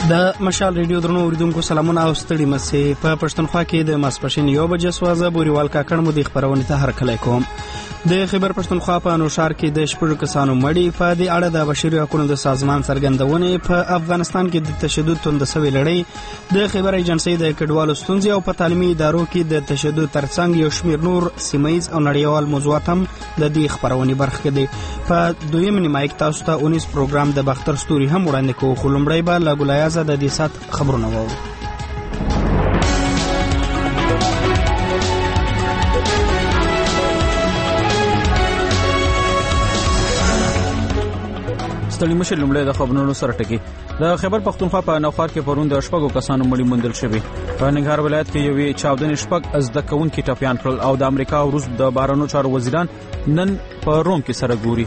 د مشال ریډیو درنو اوریدونکو سلامونه او ستړي مسي په پښتونخوا کې د ماسپښین 1 بجې سوازه بوريوال کاکړ مو د خبرونه ته هرکلی کوم. د خبر پښتونخوا په انوشار کې د شپږ کسانو مړی په دې اړه د بشري حقوقو د سازمان څرګندونه په افغانستان کې د تشدد توندسوي لړۍ د خبر ایجنسی د کډوالو ستونزې او په تعلیمي ادارو کې د تشدد ترڅنګ یو شمېر نور سیمایز او نړیوال موضوعات هم د دې خبرونه برخه دي. په دویم نیمایک تاسو ته 19 پروګرام د بختر ستوري هم وړاندې کوو، خو لومړی به لا ګلایازه د دې سات خبرونه وو. ستړي مشه لومړی د خبرونو سره ټکی. د خیبر پختونخوا په نوخار کې پرون د شپږو کسانو مړي موندل شوي. په ننګرهار ولایت کې یوې چاودنې شپږ زده کوونکي ټپیان کړل او د امریکا او روس د بهرنیو چارو وزیران نن په روم کې سره ګوري.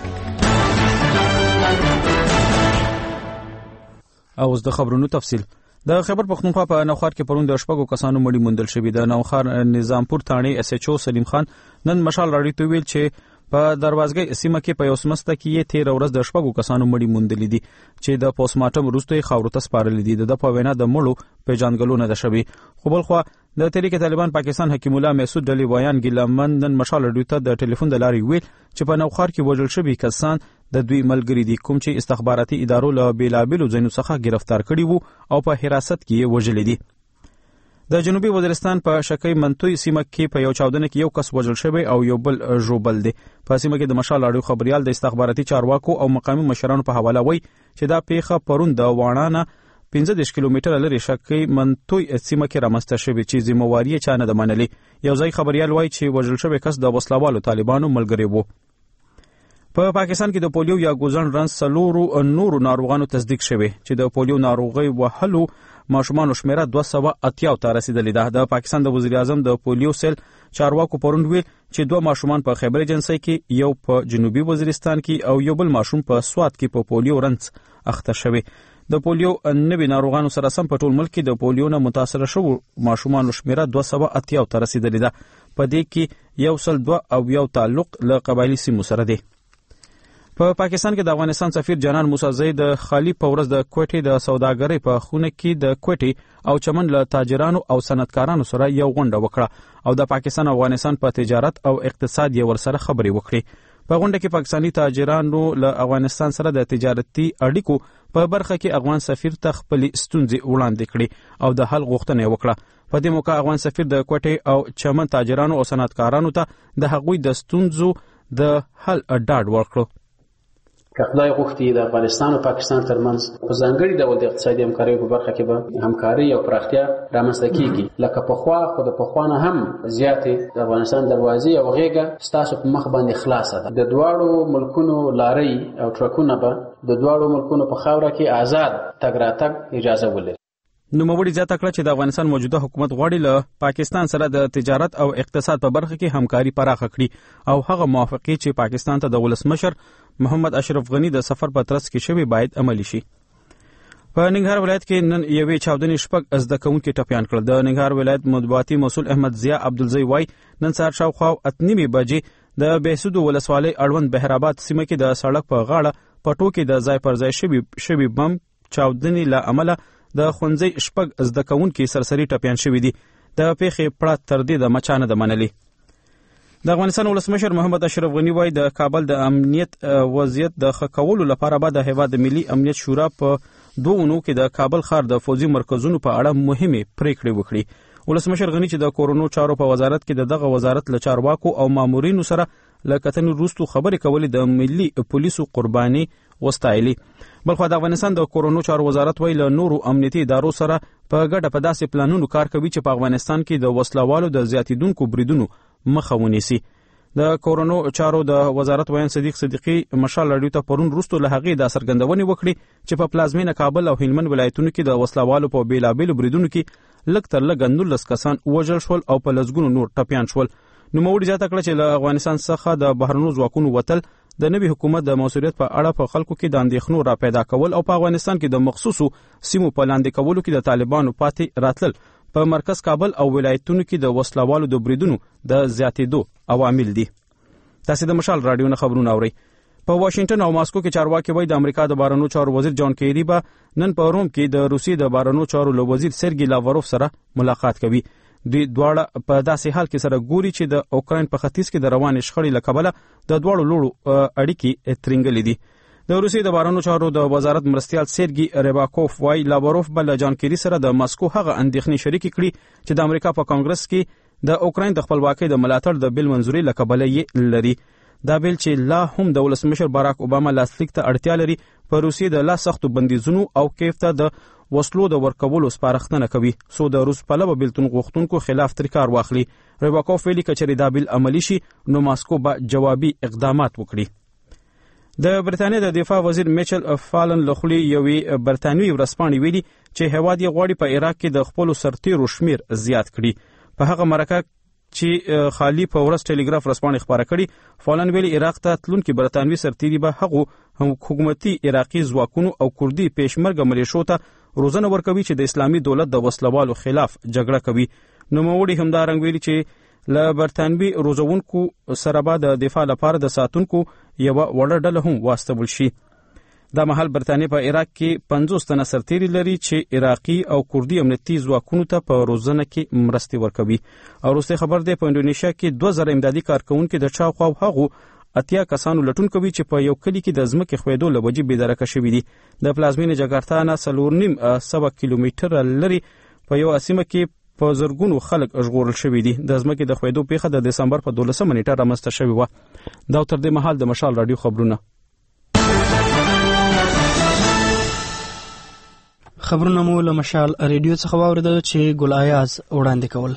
او اوس د خبرونو تفصیل. د خیبر پختونخوا په نوخار کې پرون د شپږو کسانو مړي موندل شوي. د نوخار نظامپور تاڼې اس ایچ او سلیم خان نن مشال راډیو ته ویل چې په دروازګۍ سیمه کې په یو سمسته کې 13 ورځ د شپږو کسانو مړي موندل دي چې د پوسټمارټم وروسته خاورو ته سپارل دي. د په وینا د مړو پیژانګلو نه ده شوی. خو بل خو د تحریک طالبان پاکستان حکیم الله مسعود ډلی وایان ګیلمن نن مشال راډیو ته د ټلیفون د لارې ویل چې په نوخار کې وژل شوي کسان د دوی ملګری دي کوم چې استخباراتي ادارو له بیلابلو ځایونو څخه گرفتار کړي وو او په حراست کې وژل دي. د جنوبي وزیرستان په شکی منتوي سیمه کې په یو چاودنه کې یو کس وژل شوی او یو بل ژوبل دي. په سیمه کې د مشال اړیو خبريال د استخباراتي چارواکو او مقامي مشرانو په حواله وایي چې دا پیښه پرون د وانانه 15 کیلومتره لري شکی منتوي سیمه کې رامنځته شوی چې ذمہواری چا نه ده منلي. یو ځای خبريال وایي چې وژل شوی کس د وسلوالو طالبانو ملګری وو. په پاکستان کې د پولیو یا ګوزن رنس سلورو نورو ناروغانو تصدیق شوی چې د پولیو ناروغي وهلو ماشومان شمیره 280 ته رسیدلې ده. د پاکستان د وزیر اعظم د پولیو سیل چارواکو پرون ویل چې 2 ماشومان په خیبر ایجنسی کې، یو په جنوبي وزیرستان کې او یو بل ماشوم په سوات کې په پولیو رنس اخته شوی. د پولیو نوي ناروغانو سره سم په ټول ملک کې د پولیو نه متاثر شوو ماشومان شمیره 280 ته رسیدلې ده. په دې کې یو سل 2 او یو تعلق له قبایلی سیمو سره دی. په پاکستان کې د افغانستان سفیر جنان موسی زئی د خالی په ورځ د کوټې د سوداګرۍ په خونه کې د کوټې او چمن له تاجرانو او صنعتکارانو سره یو غونډه وکړه او د پاکستان او افغانستان په تجارت او اقتصاد یې ورسره خبرې وکړي. په غونډه کې پاکستاني تاجرانو له افغانستان سره د تجارتي اړیکو په برخه کې افغان سفیر ته خپل ستونزې وړاندې کړي او د حل غوښتنه وکړه. په دې موقع افغان سفیر د کوټې او چمن تاجرانو او صنعتکارانو ته د هغوی د ستونزو د حل ډاډ ورکړ. که خدای غوښتي د افغانستان او پاکستان ترمنځ په ځانګړي ډول د اقتصادي همکارۍ په برخه کې به همکاري او پراختیا رامنځته کیږي. لکه پخوا خو د پخوا نه هم زیاتې د افغانستان دروازې او غېږه ستاسو په مخ باندې خلاصه ده. د دواړو ملکونو لارۍ او ټرکونه به د دواړو ملکونو په خاوره کې آزاد تګ راتګ اجازه ولري. نوموړي زیاته کړه چې د افغانستان موجوده حکومت غواړي له پاکستان سره د تجارت او اقتصاد په برخه کې همکاري پراخه کړي او هغه موافقه چې پاکستان ته د ولسمشر محمد اشرف غنی د سفر په ترڅ کې شوی باید عملی شي. په ننګرهار ولایت کې نن یوې چاودنې شپږ زده کوونکي ټپیان کړل. د ننګرهار ولایت مطبوعاتي مسؤل احمد ضیا عبدالزی وای نن سهار شاوخوا 8:30 بجې د بهسود ولسوالۍ اړوند بهرآباد سیمه کې د سړک په غاړه پټو کې د ځای پر ځای شوی بم چاودنې له امله د خونځي شپږ زده کوونکي سرسري ټپیان شوي دي. د پیښې پړه تر دې د مچانه د منلي. د افغانستان ولسمشر محمد اشرف غنی وای د کابل د امنیت وضعیت د ښه کولو لپاره به د هیواد ملي امنیت شورا په 2 اونو کې د کابل ښار د فوجي مرکزونو په اړه مهمه پریکړې وکړي. ولسمشر غنی چې د کورونو چارو په وزارت کې دغه وزارت له چارواکو او مامورینو سره لکتن روستو خبرې کولې د ملي پولیسو قرباني وستایلی. بلخو د افغانستان د کورونو چارو وزارت ویل نورو امنیتي ادارو سره په ګډه په داسې پلانونو کار کوي چې په افغانستان کې د وسلوالو د زیاتیدونکو بریدونو مخه ونیسي. د کورونو چارو د وزارت ویان صدیق صدیقی مشال راډیو ته پرون وروسته له هغې دا څرګندونې وکړي چې په پلازمینه کابل او هلمند ولایتونو کې د وسلوالو په بیلابیلو بریدونو کې لږ تر لږه 19 کسان وژل شول او په لسګونو نور ټپیان شول. نوموړي زیاته کړه چې له افغانستان څخه د بهرنیو ځواکونو وتل د نوي حکومت د مسؤلیت په اړه په خلکو کې د اندېښنو را پیدا کول او په افغانستان کې د مخصوصو سیمو په لاندې کولو کې د طالبانو پاتې راتلل په مرکز کابل او ولایتونو کې د وسلوالو د بریدونو د زیاتېدو عوامل دي. تاسو د مشال راډیو نه خبرونه اورئ. په واشنگټن او ماسکو کې چارواکي وایي د امریکا د بهرنیو چارو وزیر جان کیری به نن په روم کې د روسیې د بهرنیو چارو له وزیر سرګي لاوروف سره ملاقات کوي. دوی دواړه په داسې حال کې سره ګوري چې د اوکراین په ختیځ کې د روانې شخړې له کبله د دواړو لورو اړیکې ترنګلې دي. د روسیې د بهرنیو چارو د وزارت مرستیال سرګي ریباکوف وایي لاوروف بل جان کیری سره د ماسکو هغه اندېښنې شریکې کړي چې د امریکا په کانګرس کې د اوکراین د خپلواکۍ د ملاتړ د بل منځوري له کبله یې لري. دا بیل چې لا هم د ولسمشر باراک اوباما لاسلیک ته اړتیا لري په روسیې د لا سختو بندیزونو او کیف ته د وسلو د ورکولو سپارښتنه کوي سو د روس پلوه بیلتون غوښتونکو خلاف تر کار واخلي. ریباکوف ویلي کچري دا بیل عملی شي نو ماسکو به جوابي اقدامات وکړي. د برتانیې د دفاع وزیر میچل فالن لخلی یوې برتانوي ورځپاڼې ویلي چې هیواد یې غواړي په عراق کې د خپل سرتیرو شمیر زیات کړي. په هغه مرکه چې خالی په ورځ ټلګراف ورځپاڼې خبره کړي فالن ویلي عراق ته تلونکي برتانوي سرتیري به هغه حکومتي عراقي ځواکونو او کردي پېشمرګه ملیشو ته روزنه ورکوي چې د اسلامي دولت د وسلوالو خلاف جګړه کوي. نوموړي همدارنګ ویلي چې له برتانوي روزونکو سره به د دفاع لپاره د ساتونکو یوه وړه ډله هم واستول شي. دا مهال برتانیې په عراق کې 50 تنه سرتیري لري چې عراقي او کردي امنیتي ځواکونو ته په روزنه کې مرستې ورکوي. او وروستی خبر دی په انډونیشیا کې 2000 امدادي کارکونکي د شاوخوا هغو 80 کسانو لټون کوي چې په یو کلی کې د ځمکې خویدو له وجې بېدرکه شوي دي. د پلازمینې جګارتا نه 4.5 کیلومتره لري په یو سیمه کې په زرګونو خلک ژغورل شوي دي. د ځمکې د خویدو پیښه د دسمبر په 12 نیټه رامنځته شوې وه. دا تر دې مهال د مشال رادیو خبرونه. خبرونه مو له مشال ریډیو څخه واوریدل چې ګل ایاز وړاندې کول.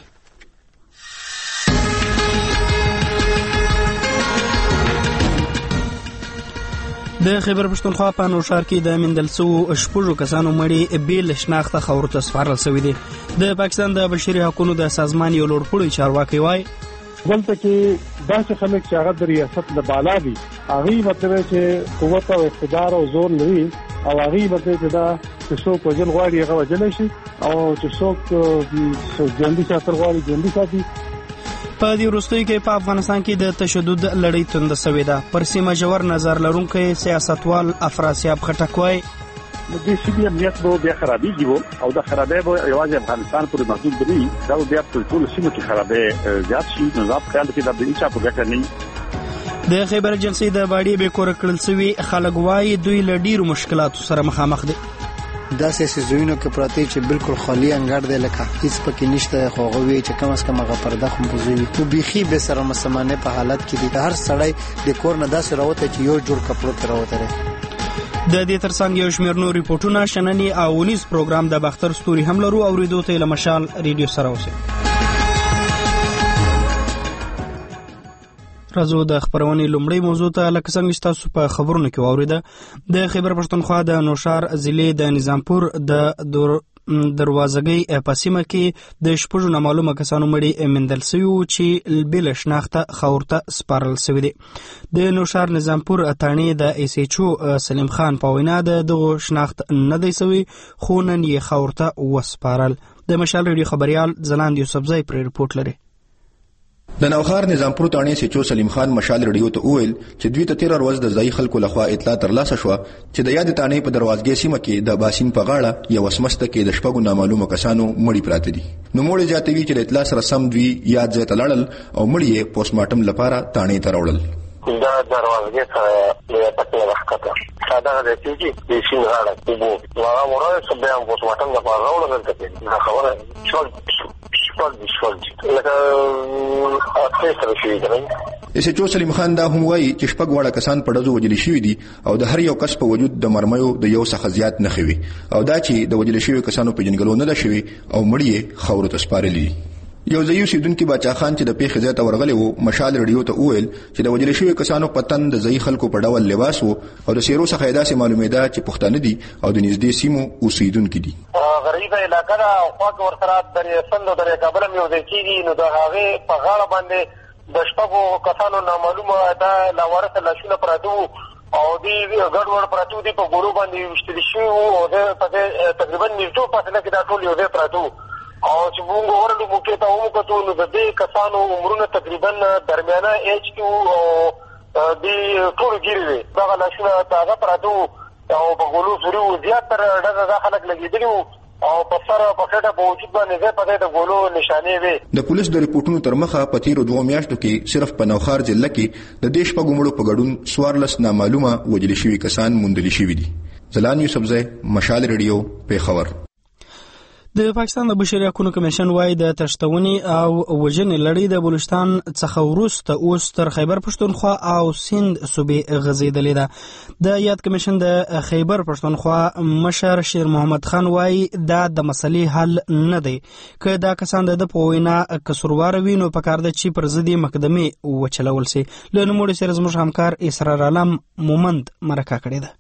د خیبر پښتونخوا په نوشار کې د مندلسو شپږو کسانو مړي بیل شناخته خاورو ته سپارل شوي دي. د پاکستان د بشري حقوقو د سازمان یو لوړپوړی چارواکي وایي دلته کې داسې خلک چې هغه د ریاست د بالا دي هغوی مطلب چې قوت او اقتدار او زور لري او هغوی مطلب چې دا چې څوک وژل غواړي هغه وژلی شي او چې څوک ژوندي ساتل غواړي ژوندي ساتي. په دې وروستیو کې په افغانستان کې د تشدد لړۍ تنده سوې ده. پر سیمه ژور نظر لرونکی سیاستوال افراسیاب خټک وایي د دې سیمې امنیت به بیا خرابېږي او دا خرابې به یوازې افغانستان پورې محدود نه وي دا بیا په ټولو سیمو کې خرابې زیات شي. نو زه په خیال کې دا د هېچا په ګټه نه وي. د خیبر ایجنسۍ د باډي بې کوره کړل سوي خلک وایي دوی له ډېرو مشکلاتو سره مخامخ دي. داسې سیزوینو کې پراته چې بالکل خالی انګړ دی لکه هیڅ پکې نشته خو هغه وی چې کم از کم هغه پرده خو بوزوي نو بيخي به سره مسمانه په حالت کې دي. هر سړی د کور نه داسې راوته چې یو جوړ کپړو ته راوته. د دې ترڅنګ یو شمېر نور ریپورتونه شننې او ونیز پروګرام د باختر ستوري هم لرو اوریدو ته له مشال ریډیو سره اوسئ. راځو د خبرونې لومړی موضوع ته لکه څنګه چې تاسو په خبرونو کې واوریده د خیبر پښتونخوا د نوشار ضلع د نظامپور د دروازګۍ په سیمه کې د شپږو نامعلومه کسانو مړي موندل شوي چې بل شناخته خاورته سپارل شوي دي. د نوشار نظامپور اتاڼې د ایس ایچ او سلیم خان په وینا دغه شناخت نه دی شوی خو نن یې خاورته وسپارل. د مشال ریډیو خبريال ځلاند یوسفزئی پر ریپورت لري. د نوخار نظامپور تاڼې سیچو سلیم خان مشال ریډیو ته وویل چې دوی ته 13 ورځې د ځای خلکو لخوا اطلاع ترلاسه شوه چې د یاد تاڼې په دروازګۍ سیمه کې د باسین په غاړه یو سمسته کې د شپږو نامعلومه کسانو مړي پراته دي. نو مړي جاتوي چې د اطلاع سره سم دوی یاد ځای ته لاړل او مړي یې پوسټمارټم لپاره تاڼې ته راوړل. دا دروازګۍ ته یې پکې راخته ساده د چې د سین غاړه وو هغه ورته چې بیا پوسټمارټم لپاره راوړل کېږي. دا خبره شول ایسچو سلیم خان دا هم وایي چې شپږ واړه کسان په ډزو وجل شوي دي او د هر یو کس په وجود د مرمیو د یو څخه زیات نه خوي او دا چې د وجل شوي کسانو په جنګلو نه ده شوي او مړی خاورو ته سپارلي. یو ځایو سیدونکو باچا خان چې د پیښې ځای ته ورغلی وو مشال ریډیو ته وویل چې د وجل شوي کسانو په تن د ځای خلکو په ډول لباس وو او د سیرو څخه داسې معلومېده چې پښتانه دي او د نږدې سیمو اوسیدونکي دي. غریبه علاقه ده او خواږه ورسره درې سند او درې کابل هم یو ځای کېږي. نو د هغې په غاړه باندې د شپږو کسانو نامعلومه دا لاوارثه لاشونه پراته وو او دوی ګډوډ پراته دي په ګورو باندې ویشتل شوي وو او په تقریبا نږدې فاصله کې دا ټول یو ځای پراته وو او چې موږ ورلو موقع ته ومکتو نو د دې کسانو عمرونه تقریبا درمیانه ایج کې او د ټول ګیري وي دغه لاشونه تازه پراته او په غلو سوري زیات تر ډزه خلک لګېدلي وو او په سر په کټه په وجود باندې زه په دې د ګولو نشانې وي. د پولیس د ریپورتونو تر مخه په تیرو 2 میاشتو کې صرف په نوخار ضلع کې د دیش په ګمړو په ګډون 14 نامعلومه وجل شوي کسان موندل شوي دي. زلان یوسفزی، مشال ریډیو، پیښور. د پاکستان د بشري حقوقو کمیشن وايي د تشتونی او وژنې لړۍ د بلوچستان څخه وروسته اوس تر خیبر پښتونخوا او سند صوبې غځېدلې ده. د یاد کمیشن د خیبر پښتونخوا مشر شیر محمد خان وايي دا د مسلې حل نه دی. که دا کسان د په وینا قصوروار وي نو پکار ده چې پر ضد مقدمه وچلول سي. له نوموړي سره زموږ همکار اسرار عالم مومند مرکه کړې ده.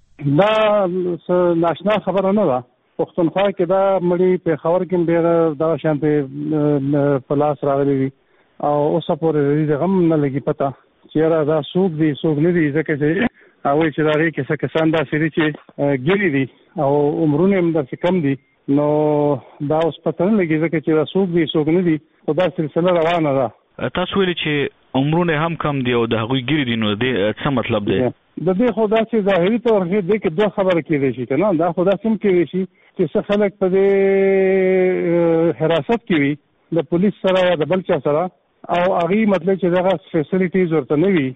دا ناشنا خبره نه ده. پښتونخوا کې دا مړی په خبر کې ډېر دا شانته په لاس راغلي دي او اوس پورې د غم نه لګي پته چې دا سوق دي سوق نه دي ځکه چې او چې دا ری کې څه کسان دا سړي چې ګری دي او عمرونه هم د کم دي نو دا اوس پته نه لګي ځکه چې دا سوق دي سوق نه دي او دا سلسله روانه ده. تاسو ویلي چې عمرونه هم کم دي او د هغوی ګری دي نو د څه مطلب دی؟ د دې خدا چې ظاهري تور کې دوه خبره کېږي شي کنه دا خدا سم کېږي شي چې څه خلک په دې حراست کې وي د پولیس سره یا د بل چا سره او هغه مطلب چې دغه فیسیلیټیز ورته نه وي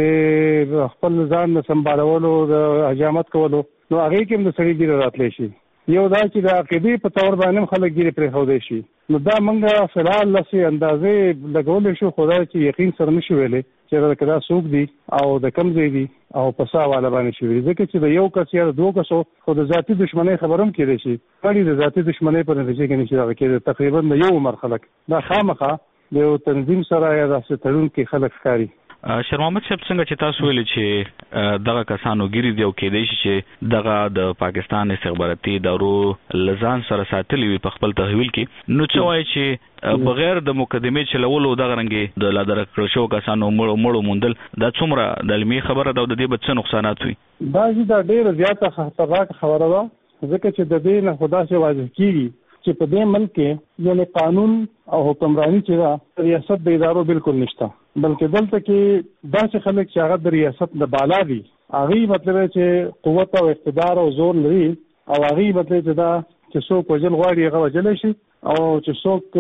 د خپل ځان سمبالولو د حجامت کولو نو هغه کې هم د سړي ګیر راتلی شي. یو دا چې د عقیدې په تور باندې خلک ګیر پرې خوده شي نو دا منګه فلال لسه اندازې لګول شو خدای چې یقین سره نشو ویلې چې دا سوق دي او د کم ځای دي او په ساواله باندې شي ځکه چې د یو کس یا دوه کسو خو د ذاتی دښمنۍ خبرم کېږي شي کړي د ذاتی دښمنۍ په نتیجه کې نشي راکېږي. تقریبا د یو عمر خلک دا خامخه د یو تنظیم سره یا د سترون کې خلک ښکاري. شیر محمد صاحب څنګه چې تاسو ویلي چې دغه کسانو ګیري دی او کېدای شي چې دغه د پاکستان استخباراتي ادارو لزان سره ساتلي وي په خپل تحویل کې نو څه وایي چې بغیر د مقدمې چلولو دغه رنګې د لادر کړو شو کسانو مړو موندل دا څومره د علمي خبره ده او د دې به څه نقصانات وي؟ دا ډېره زیاته خطرناک خبره ده ځکه چې د دې نه خدا سے واضح کیږي چې په دې ملک کې یعنی قانون او حکمرانی چې دا ریاست د ادارو بالکل نشته بلکې دلته کې داسې خلک چې هغه د ریاست د بالا دي هغه مطلب چې قوت او اقتدار او زور لري او هغه مطلب چې دا چې څوک وجل غواړي هغه وجل شي او چې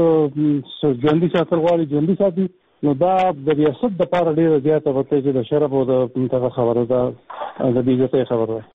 څوک ژوندي ساتل غواړي ژوندي ساتي نو دا د ریاست د پاره ډیره زیاته وته چې د شرف او د خبره ده د دې ځای خبره ده.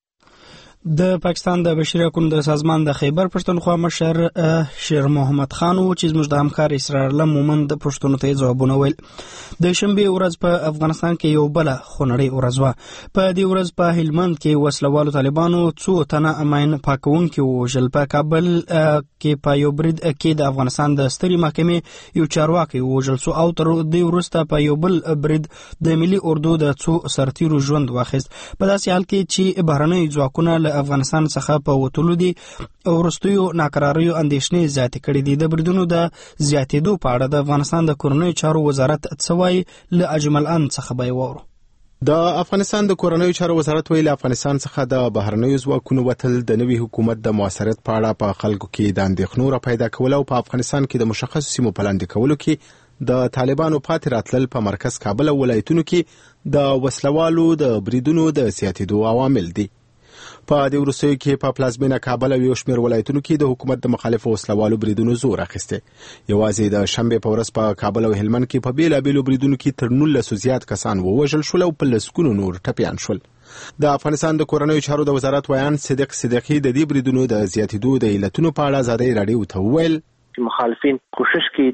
د پاکستان د بشري حقوقو د سازمان د خیبر پښتونخوا مشر شیر محمد خان و چې زموږ د همکار اسرار عالم مومند پښتون ته ځوابونه ویل. د شنبه ورځ په افغانستان کې یو بل خونړی ورځ و. په دې ورځ په هلمند کې وسلوالو طالبانو څو تنه امین پاکونکي وژل. په کابل کې په یو برید کې د افغانستان د ستري محکمې یو چارواکي وژل سو او تر دې وروسته په یو بل برید د ملي اردو د څو سرتیرو ژوند واخیست. په داسې حال کې چې بهرنۍ ځواکونه افغانستان څخه په وټولو دي او ورستیو ناکراریو اندېښنې زیاتې کړې دي. د بریدونو د زیاتېدو په اړه د افغانستان د کورنیو چارو وزارت څه وایي له اجمل ان څخه به وورو. د افغانستان د کورنیو چارو وزارت ویلي افغانستان څخه د بهرنیو ځواکونو وتل د نوي حکومت د موثریت په اړه په خلکو کې د اندېښنو را پیدا کول او په افغانستان کې د مشخص سیمو په لاندې کولو کې د طالبانو پاتې راتلل په مرکز کابل او ولایتونو کې د وسلوالو د بریدونو د زیاتېدو عوامل دي. په دې وروستیو کې په پلازمینه کابل او یو شمېر ولایتونو کې د حکومت د مخالفو وسلوالو بریدونو زور اخیسته. یوازې د شنبه په ورځ په کابل او هلمند کې په بیلابیلو بریدونو کې تر 19 زیات کسان ووژل شول او په لسګونو نور ټپیان شول. د افغانستان د کورنیو چارو د وزارت ویان صدیق صدیقی د دې بریدونو د زیاتېدو د علتونو په اړه ازادي رادیو ته وویل چې مخالفین کوشش کوي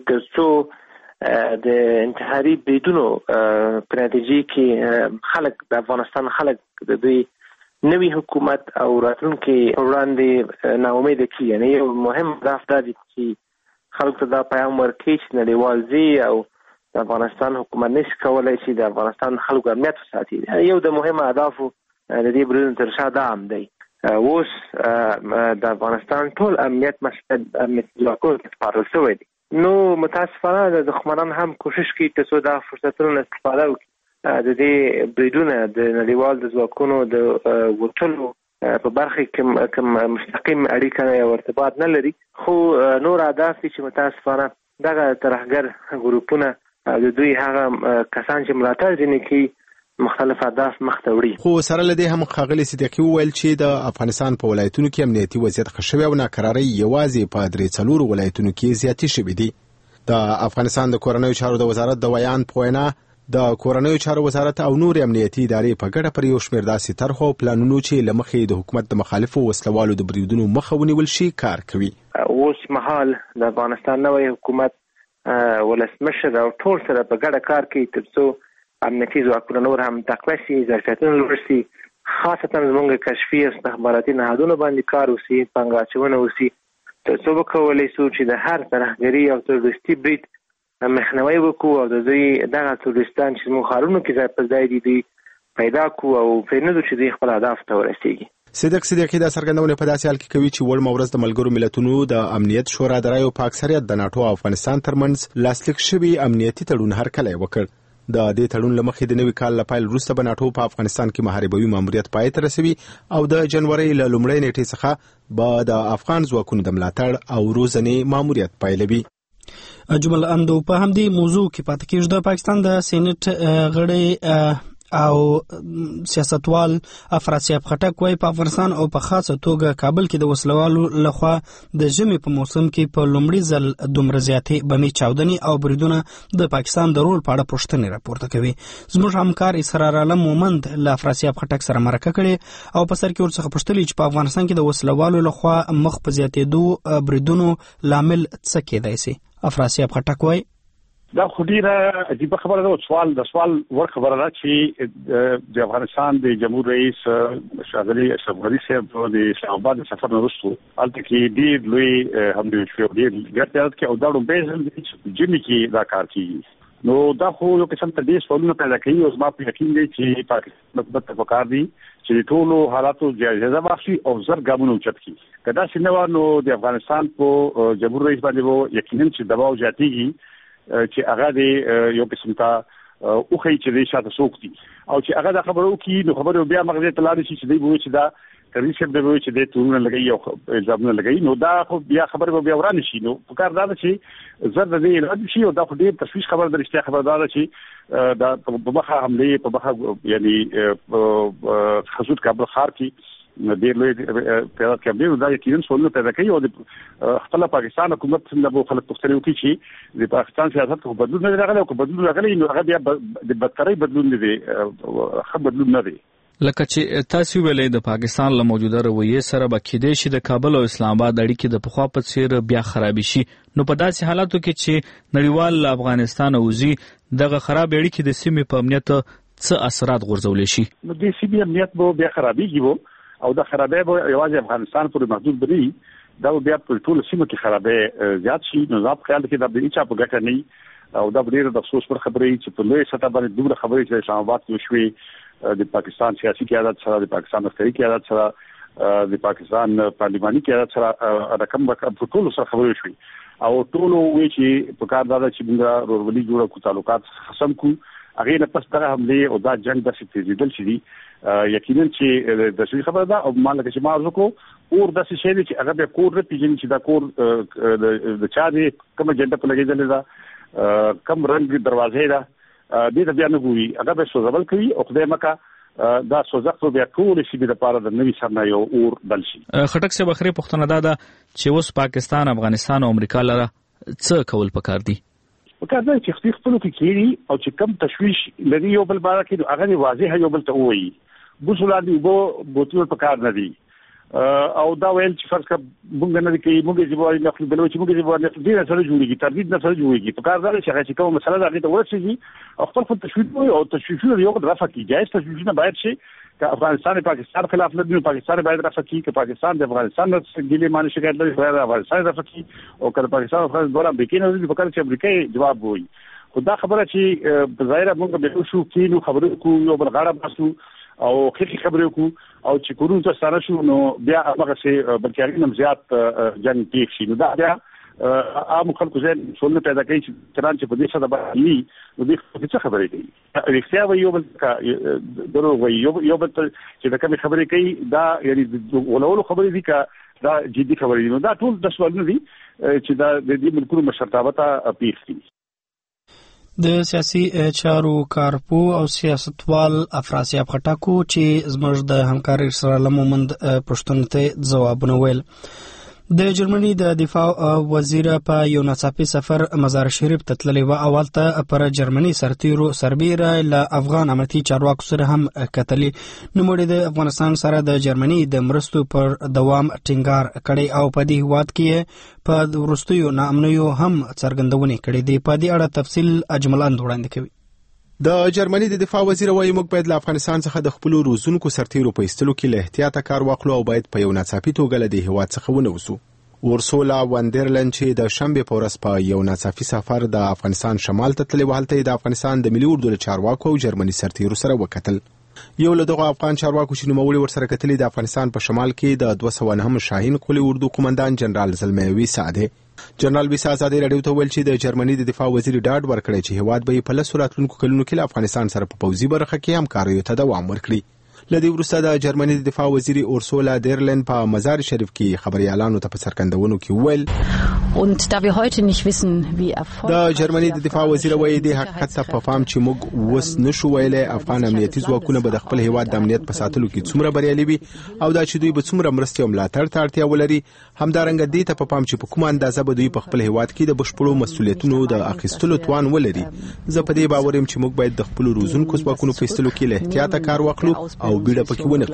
ترڅو د انتحاري بریدونو په نتیجه کې خلک د افغانستان خلک د دوی نوی حکومت او راتلونکي وړاندې ناامید کی. یعنی یو مهم هدف دا دی چې خلکو ته دا پیغام ورکړي چې نړیوال ځي او د افغانستان حکومت نشي کولای چې د افغانستان خلکو امنیت وساتي. یو د مهمه اهدافو د دې بریدونو تر شا دا هم دی. اوس د افغانستان ټول امنیت مسئله امنیت ځواکونو ته سپارل شوی دی. نو متاسفانه د دښمنان هم کوشش کوي ترڅو دا فرصتونه استفاده وکړي. د دې بریدونه د نړیوال د ځواکونو د وټلو په برخه کې کوم مستقیم اړیکه یا ارتباط نه لري خو نور اهداف چې متاسفانه دغه ترهګر ګروپونه د دوی هغه کسان چې ملاتړ ځینې کوي مختلف اهداف مخته وړي. خو سره لدې هم خاغلی صدیقي وویل چې د افغانستان په ولایتونو کې امنیتي وضعیت ښه شوی او ناکراري یوازې په 3-4 ولایتونو کې زیاتې شوې دي. د افغانستان د کورنیو چارو د وزارت د ویان په وینا د کورنیو چارو وزارت او نور امنیتي ادارې په ګډه پر یو شمېر داسې طرحو پلانونو چې لمخې د حکومت د مخالفو وسلوالو د بریدونو مخه ونیول شي کار کوي. اوس مهال د افغانستان نوی حکومت ولسمشر او ټول سره په ګډه کار کوي ترڅو امنیتي ځواکونه نور هم تقویه شي، ظرفیتونه لوړ شي، خاصتا زموږ کشفي او استخباراتي نهادونو باندې کار وشي، پانګه اچونه وشي ترڅو وکولای شو چې د هر ترهګري او تروریستي برید مخنیوي وکړو او د دوی دغه تروریستان چې موږ ښارونو کې ځای پر ځای دي پیدا کړو او پرېنږدو چې دوی خپل اهداف ته ورسېږي. صدیقي دا څرګندونه په داسې حال کې کوي چې ول مورز د ملګرو ملتونو د امنیت شورا د رایو په اکثریت د ناتو او افغانستان ترمنځ لاسلیک شوی امنیتي تړون هرکلی وکړ. د دې تړون لمخې د نوي کال لپاره وروسته به ناتو په افغانستان کې محاربوي ماموریت پای ته رسوي او د جنوري له لومړۍ نیټې څخه به د افغان ځواکونو د ملاتړ او روزنې ماموریت پیلوي. جمل اندو په همدې موضوع کې پاتې کېږي. د پاکستان د سېنات غړي او سیاستوال افراسیاب خټک وايي په افغانستان او په خاصه توګه کابل کې د وسلوالو لخوا د ژمي په موسم کې په لومړي ځل دومره زیاتې بمي چاودنې او بریدونه د پاکستان د رول په اړه پوښتنې راپورته کوي. زموږ همکار اسرار عالم مومند له افراسیاب خټک سره مرکه کړې او په سر کې ورڅخه پوښتلې چې په افغانستان کې د وسلوالو لخوا مخ په زیاتېدو بریدونو لامل څه کېدای شي. افراسیاب خټک وايي دا خو ډیره عجیبه خبره ده. سوال ور خبره ده چې د افغانستان د جمهور رئیس شاغلي اشرف غني صاحب د اسلام آباد سفر نه وروسته هلته کې ډیر لوی حمله شوې، ډیر ګټه کې او دا ډومبېزل جمی کې دا کار کوي. نو دا خو یو قسم ته ډیر سوالونه پیدا کوي او زما په یقین دی چې پاکستان مثبت تفکر دی چې ټولو حالاتو جایزه واخلي او زر ګامونه اوچت کړي. کدا چې نو د افغانستان په جمهور رئیس باندې وو یقینا چې دباو زیاتېږي چې هغه د یو قسم ته اوخی چې د شاته سوکتي او چې هغه د خبرو کې نو خبرو بیا مغزه تلاري شي چې دی وو چې دا کریشب دی وو چې د تورونه لګي او الزامونه لګي. نو دا خو بیا خبره بیا ورانه شي. نو په کار دا چې زر د دې اعلان شي او دا خو ډیر تشویش خبر درشته خبردار شي دا په مخه حمله په مخه یعنی خصوص کابل خار کې ډیر لوی پیدا کوي. دا یقینا سوالونه پیدا کوي او د خپل پاکستان حکومت څنګه به خلک پوښتنه وکړي چې د پاکستان سیاست په بدلون نه راغلی او په بدلون راغلی نو هغه بیا د بدترۍ بدلون نه دی، خو بدلون نه دی. لکه چې تاسو ویلې د پاکستان له موجوده رویې سره به کېدې شي د کابل او اسلام آباد اړیکې د پخوا په څیر بیا خراب شي. نو په داسې حالاتو کې چې نړیوال افغانستان او زی دغه خراب اړیکې د سیمې په امنیت څه اثرات غورځولې شي؟ نو د سیمې امنیت به بیا خرابېږي او د خرابې به یوازې افغانستان پورې محدود بری، دا بیا په ټول سیمه کې خرابې زیات شي. نو زه په خیال کې دا د هیڅ په ګټه نه او دا ډېر د افسوس پر خبرې چې په لوی سطح باندې دومره خبرې چې اسلام آباد کې شوې، د پاکستان سیاسي قیادت سره، د پاکستان عسکري قیادت سره، د پاکستان پارلماني قیادت سره رقم په ټول سره خبرې شوې او ټول وی چې په کار دا چې موږ رورولي جوړه کو تعلقات خصم کو هغه نه پس دغه حمله او دا جنگ د سپیډل شي. یقینا چې د شي خبره ده او مالک چې ما ورکو اور د څه شي چې هغه به کور پیژني چې دا کور د چا دی کوم جنډه په لګیدل ده کوم رنگ دروازه ده دې ته بیا نه ګوري، هغه به سوزول کوي او خدای مکه دا سوزخ بیا ټول شي د لپاره د نوي سرنه یو اور بل شي. خټک څه بخری پښتنه ده چې اوس پاکستان، افغانستان او امریکا لره څه کول پکار دي؟ وکړه چې خپل کې کېږي او چې کم تشویش لري یو بل بار کې هغه واضح یو بل ته وایي بوسولادي وو بوتل په کار نه دي او دا ویل چې فرض کا موږ نه کوي موږ چې وایي نخل بلوي چې موږ چې وایي ډیر سره جوړیږي تردید نه سره جوړیږي په کار دا چې هغه کوم مسله ده هغه ورسېږي او خپل تشویش او تشویش یو رافع کی جایز تشویش نه باید شي که افغانستان پاکستان خلاف لدی پاکستان باید رافع کی که پاکستان د افغانستان سره ګیلې معنی شکایت لري باید افغانستان رافع کی او که پاکستان افغانستان دوه امریکای نه دي په کار چې امریکای جواب وایي. خو دا خبره چې ظاهره موږ به شو کینو خبرو کو یو بل غاړه باسو او خېخي خبرې کو او چې کورونو ته سره شو نو بیا هغه څه بلکې هغه نم زیات جنگ پیښ شي. نو دا بیا عام خلکو ځین څونه پیدا کوي چې تران چې په دې سره باندې نو دې څه خبرې کوي رښتیا وي یو بل کا درو وي یو بل چې دا کوم خبرې کوي دا یعنی ولولو خبرې دي کا دا جدي خبرې دي. نو دا ټول د سوالونه دي چې دا د دې ملکونو مشرتابه ته پیښ دي. د سیاسي چارو کارپو او سیاستوال افراسیاب خټکو چې زموږ د همکارۍ سره لمومند پښتون ته ځوابونه ویل. د جرمني د دفاع وزیر په یو ناڅاپي سفر مزار شریف ته تللی و. اول ته پر جرمني سرتیرو سربیره له افغان امنیتي چارواکو سره هم کتلي. نوموړي د افغانستان سره د جرمني د مرستو پر دوام ټینګار کړی او په دې هیواد کې په وروستیو ناامنیو هم څرګندونې کړې دي. په دې اړه تفصیل اجملان وړاندې کوي. د جرمني د دفاع وزیر وايي موږ باید له افغانستان څخه د خپل روزونکو سرتیرو په ایستلو کې له احتیاطه کار واخلو او باید په یو ناڅاپي توګه له دې هیواد څخه ونوځو. اورسولا واندرلند چې د شنبه په ورځ په یو ناڅاپي سفر د افغانستان شمال ته تللی و، هلته د افغانستان د ملي اردو له چارواکو او جرمني سرتیرو سره وکتل. یو له دغه افغان چارواکو چې نوموړي ورسره کتلي د افغانستان په شمال کې د 209 شاهین قولي اردو قومندان جنرال زلمیوي ساده. جنرال ویسا ازادي راډیو ته ویل چې د جرمني د دفاع وزیر ډاډ ورکړی چې هیواد به په لسو راتلونکو کلونو کې له افغانستان سره په پوځي برخه کې همکاریو ته دوام ورکړي. لدی وروسته د جرمني د دفاع وزیر اورسولا دیرلن په مزار شریف کې خبريالانو ته په څرګندونو کې ویل und da wir heute nicht wissen wie erfolgreich د جرمني د دفاع وزیر وایي د حقیقت ته په پام چې موږ وس نشو ویلای افغان امنیتي ځواکونه به د خپل هیواد د امنیت په ساتلو کې څومره بریالي وي او دا چې دوی به څومره مرستې او ملاتړ ته اړتیا ولري. همدارنګه دې ته په پام چې په کومه اندازه به دوی په خپل هیواد کې د بشپړو مسؤلیتونو د اخیستلو توان ولري. زه په دې باور یم چې موږ باید د خپل روزونکو ځواکونو په ایستلو کې له احتیاطه کار واخلو او بیړه پکې ونه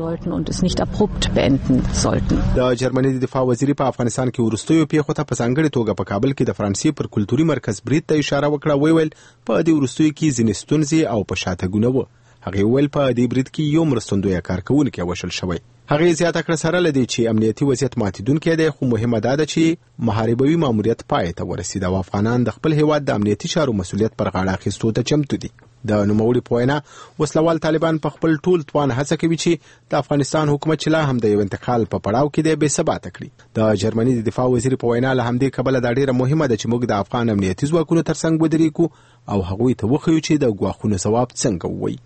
کړو. د جرمني د دفاع وزیر په افغانستان کې ورستیو پیښو ته په ځانګړي توګه په کابل کې د فرانسې پر کلتوري مرکز برید ته اشاره وکړه. ویل په دې ورستیو کې ځینې ستونزې او په شاته ګونه و. هغه ویل په دې برید کې یو مرستندوی کارکونکي وشل شوی. هغه زیاته کړه سره لدی چې امنیتي وضعیت ماتیدونکې دی، خو مهمه ده چې محاربوي ماموریت پای ته ورسید او افغانان د خپل هیواد د امنیتي چارو مسؤلیت پر غاړه اخیستو ته چمتو دي. د نوموړي په وینا وسلوال طالبان په خپل ټول توان هڅه کوي چې د افغانستان حکومت چې لا هم د یو انتقال په پړاو کې دی بې ثباته کړي. د جرمني د دفاع وزیر په وینا له همدې کبله دا ډیره مهمه ده چې موږ د افغان امنیتي ځواکونو ترڅنګ ودرېږو او هغوی ته وښیو چې د ګواښونو ځواب څنګه ووایي.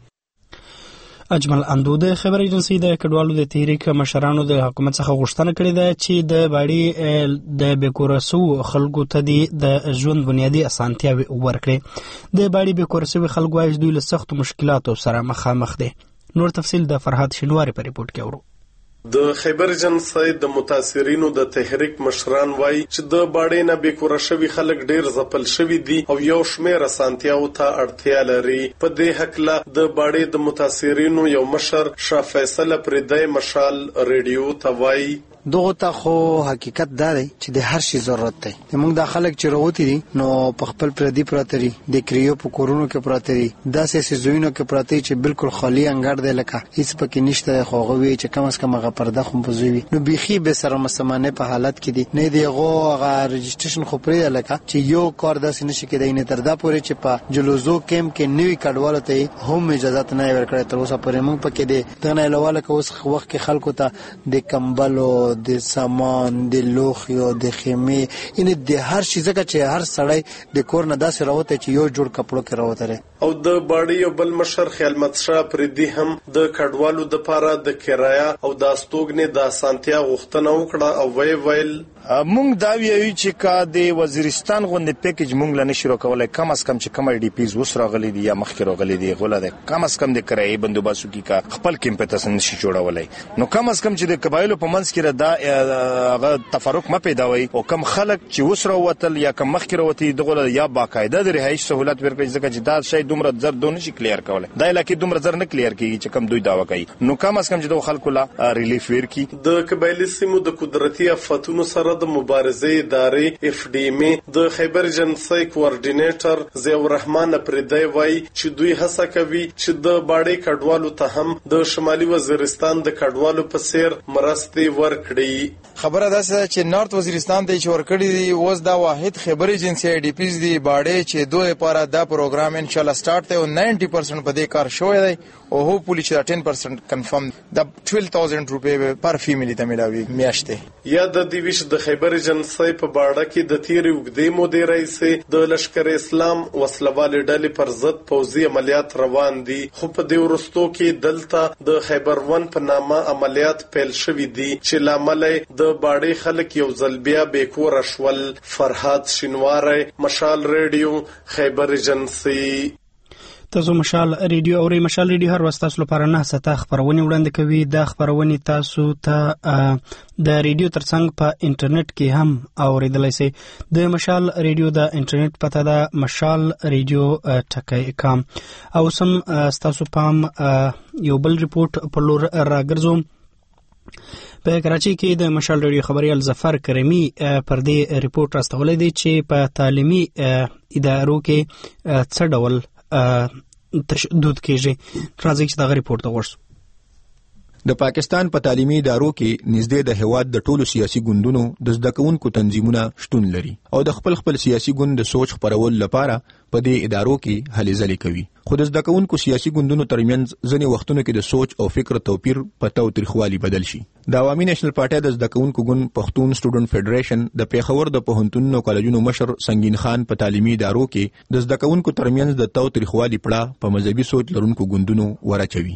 اجمل اندو د خبر ایجنسی د کډوالو د تحریک مشرانو د حکومت څخه غوښتنه کړې ده چې د باړي د بیکورسو خلکو ته د ژوند بنیادی اسانتیاوي ورکړي. د باړي بیکورسو خلکو وايي دوی له سخت مشکلاتو سره مخامخ دي. نور تفصیل د فرهاد شنواری په ریپورت کې اورو. د خیبر جنسای د متاثرینو د تحریک مشران وایي چې د باړې نه بیکوره شوي خلک ډیر ځپل شوي دي او یو شمېر اسانتیاو ته اړتیا لري. په دې هکله د باړې د متاثرینو یو مشر شاه فیصل پردی مشال ریډیو ته وایي دغه ته خو حقیقت دا دی چې د هر شي ضرورت دی. موږ د خلک چې راوتی دي نو په خپل پردي پراتري د کریو په کورونو کې پراتري داسې سيزوینو کې پراتی چې بالکل خالی انګړ دی، لکه هیڅ پکې نشته. خو غوي چې کم از کم هغه پرده خو بزوي نو بيخي به سره مسمانه په حالت کې دي. نه دی هغه رجسټریشن خو پرې لکه چې یو کار داسې نشي کېدای. نه تر دا پورې چې په جلوزو کېم کې نوې کډواله ته هم اجازه نه ورکړه تر اوسه پرې. موږ پکې دي دغه علاوه که اوس وخت کې خلکو ته د کمبلو د سامان د لوخيو د خیمه ان د هر شي ځکه چې هر سړی د کور نه داسې راوته چې یو جوړ کپړو کې راوته. او د باړې یو بل مشر خیالمت شاه پردي هم د کډوالو د پاره د کرایه او د استوګنې د اسانتیا غوښتنه وکړه او ویل مونږ دا ویو چې کا د وزیرستان غوندې پیکیج مونږ لنه شروع کولای کم از کم چې کم ای ډی پیز وسره غلي دي یا مخکې راغلي دي غوله ده کم از کم د کرایي بندوباسو کې کا خپل کمپټس نشي جوړولای. نو کم از کم چې د قبایلو په منځ کې دا تفرق ما پیدا وي او کم خلک چې وسره وتل یا کم مخکې وروتي دغه یا باقاعده د رهایش سہولت ورکړي ځکه چې دا شی دومره زر دونه شي کلیر کولای. دا علاقې دومره زر نه کلیر کیږي چې کم دوی داوا کوي. نو کم از کم چې د خلکو لا ریلیف ورکړي. د قبایلی سیمو د قدرتي آفاتونو سره د مبارزې ادارې اف ډی ام د خیبر جنسای کوارډینیټر ضیاء الرحمن پردی وایي چې دوی هڅه کوي چې د باړې کډوالو ته هم د شمالي وزیرستان د کډوالو په څیر مرستې ورکړي. خبره ده چې نارت وزیرستان ته چې ورکړي دي اوس دا واحد خیبر جنسای ای ډی پیز دی باړې چې دوی لپاره دا پروګرام ان شاء الله سٹارټ ته 90% په دې کار شوی دی او هو پولیس 10% کنفرم د 12000 روپے پر فیملی ته ملاوي میاشته. یا د دیوش د د خیبر ایجنسی په باړه کې د تیرې اوږدې مودې راهیسې د لشکر اسلام وسلوالې ډلې پر ضد پوځي عملیات روان دي، خو په دې وروستو کې دلته د خیبر ون په نامه عملیات پیل شوي دي چې لامل د باړې خلک یو ځل بیا بیکوره شول. فرهاد شینواری، مشال ریډیو، خیبر ایجنسی. تاسو مشال ریډیو اورئ. مشال ریډیو هر وخت تاسو لپاره 9 ساعته خبرونه وړاندې کوي. دا خبرونه تاسو ته د ریډیو ترڅنګ په انټرنیټ کې هم اوریدلای شئ. د مشال ریډیو د انټرنیټ پته ده مشال ریډیو ټکی.com. او سم تاسو پام یو بل ریپورت په لور راګرځوم. په کراچي کې د مشال ریډیو خبريال ظفر کریمی پر دې ریپورت راستولې دی چې په تعلیمي ادارو کې څه ډول تشدد کېږي. راځي چې دا ریپورت وګورئ. د پاکستان په تعلیمي ادارو کې نږدې د هیواد د ټولو سیاسي ګوندونو د زده کوونکو تنظیمونه شتون لري او د خپل سیاسي ګوند د سوچ خپرول لپاره په دې ادارو کې هلې ځلې کوي. خو د زده کوونکو سیاسي ګوندونو ترمنځ ځینې وختونو کې د سوچ او فکر توپیر په تاوتریخوالي بدل شي. د عوامي نېشنل پارټي د زده کوونکو ګوند پښتون سټوډنټ فدریشن د پیښور د پوهنتونونو کالجونو مشر سنگین خان په تعلیمي ادارو کې د زده کوونکو ترمنځ د تاوتریخوالي پړه په مذهبي سوچ لرونکو ګوندونو ورچوي.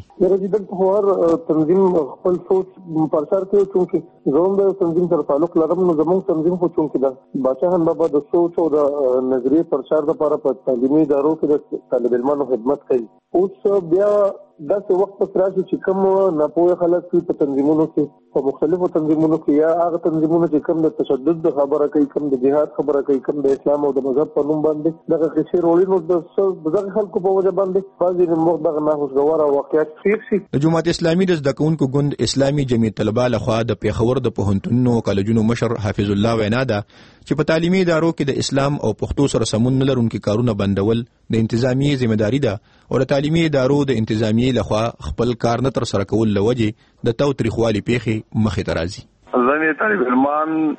تنظیم خپل سوچ پرچار کوي چې زموږ د تنظیم سره تعلق لرم، نو زموږ تنظیم خو چې د باچاهان بابا د سوچ او د نظریه پرچار لپاره په تعلیمي ادارو کې د طالب علمانو خدمت کوي. اوس بیا داسې وخت په راشي چې کوم ناپوهه خلک په تنظیمونو کې په مختلفو تنظیمونو کې یا هغه تنظیمونو چې کوم د تشدد د خبره کوي، کوم د جهاد خبره کوي، کوم د اسلام او د مذهب په نوم باندې دغه کیسې وروړي، نو دغه خلکو په وجه باندې بعضې موږ دغه ناخوشګواره واقعیت تیر شي. د جماعت اسلامي د زده کوونکو ګوند اسلامي جمعیت طلبه لخوا د پیښور د پوهنتونونو کالجونو مشر حافظ الله وینا ده چې په تعلیمي ادارو کې د اسلام او پښتو سره سمون نه لرونکي کارونه بندول د انتظامی ځمېداري ده او د تعلیمي ادارو د انتظامی لخوا خپل کار نه تر سره کول لوجه د تاوتریخوالي پیښې مخې ته راځي. ځینې طالب علمان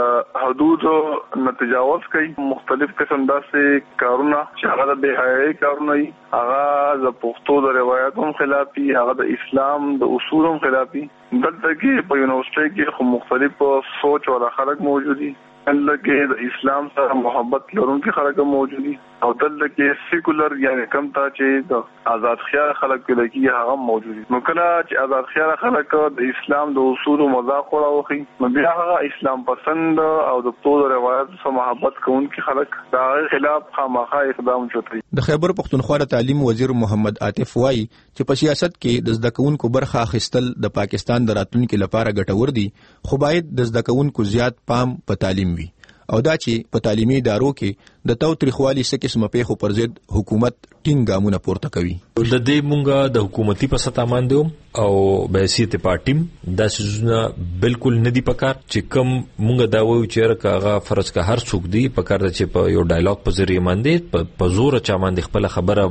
حدود نه تجاوز کوي، مختلف قسم داسې کارونه چې هغه د بې حیايي کارونه وي، هغه د پښتو د روایتو خلاف وي، هغه د اسلام د اصولو خلاف وي. دلته کې په یونیورسيټي کې خو مختلف سوچ ولا خلک موجود دي، دلته د اسلام سره محبت لرونکي خلک موجود دي او دلته کې سیکولر یعنی کم تا چې د آزاد خیال خلک کې هغه موجود دي. نو کله چې آزاد خیال خلک د اسلام د اصولو مذاق وړاوخي، نو بیا هغه اسلام پسند او د ټول روایت سره محبت کوونکي خلک دا خلاف خامخا اقدام چوي. د خیبر پښتونخوا د تعلیم وزیر محمد عاطف وایي چې په سیاست کې د زده کوونکو برخه اخیستل د پاکستان د راتلونکو لپاره ګټور دي، خو باید د زده کوونکو زیات پام په تعلیم وي او دا چې په تعلیمي ادارو کې د تاوتریخوالي څخه قسمه پیښو پر ضد حکومت ټینګ ګامونه پورته کوي. د دې مونږه د حکومتي په سطح باندې او به حیثیت پارټیم دا سيزونه بالکل ندي پکار چې کم مونږه دا وایو چې راغه فرض کا هر څوک دی پکار چې په یو ډایلاګ په ذریعہ باندې په زور چا باندې خپل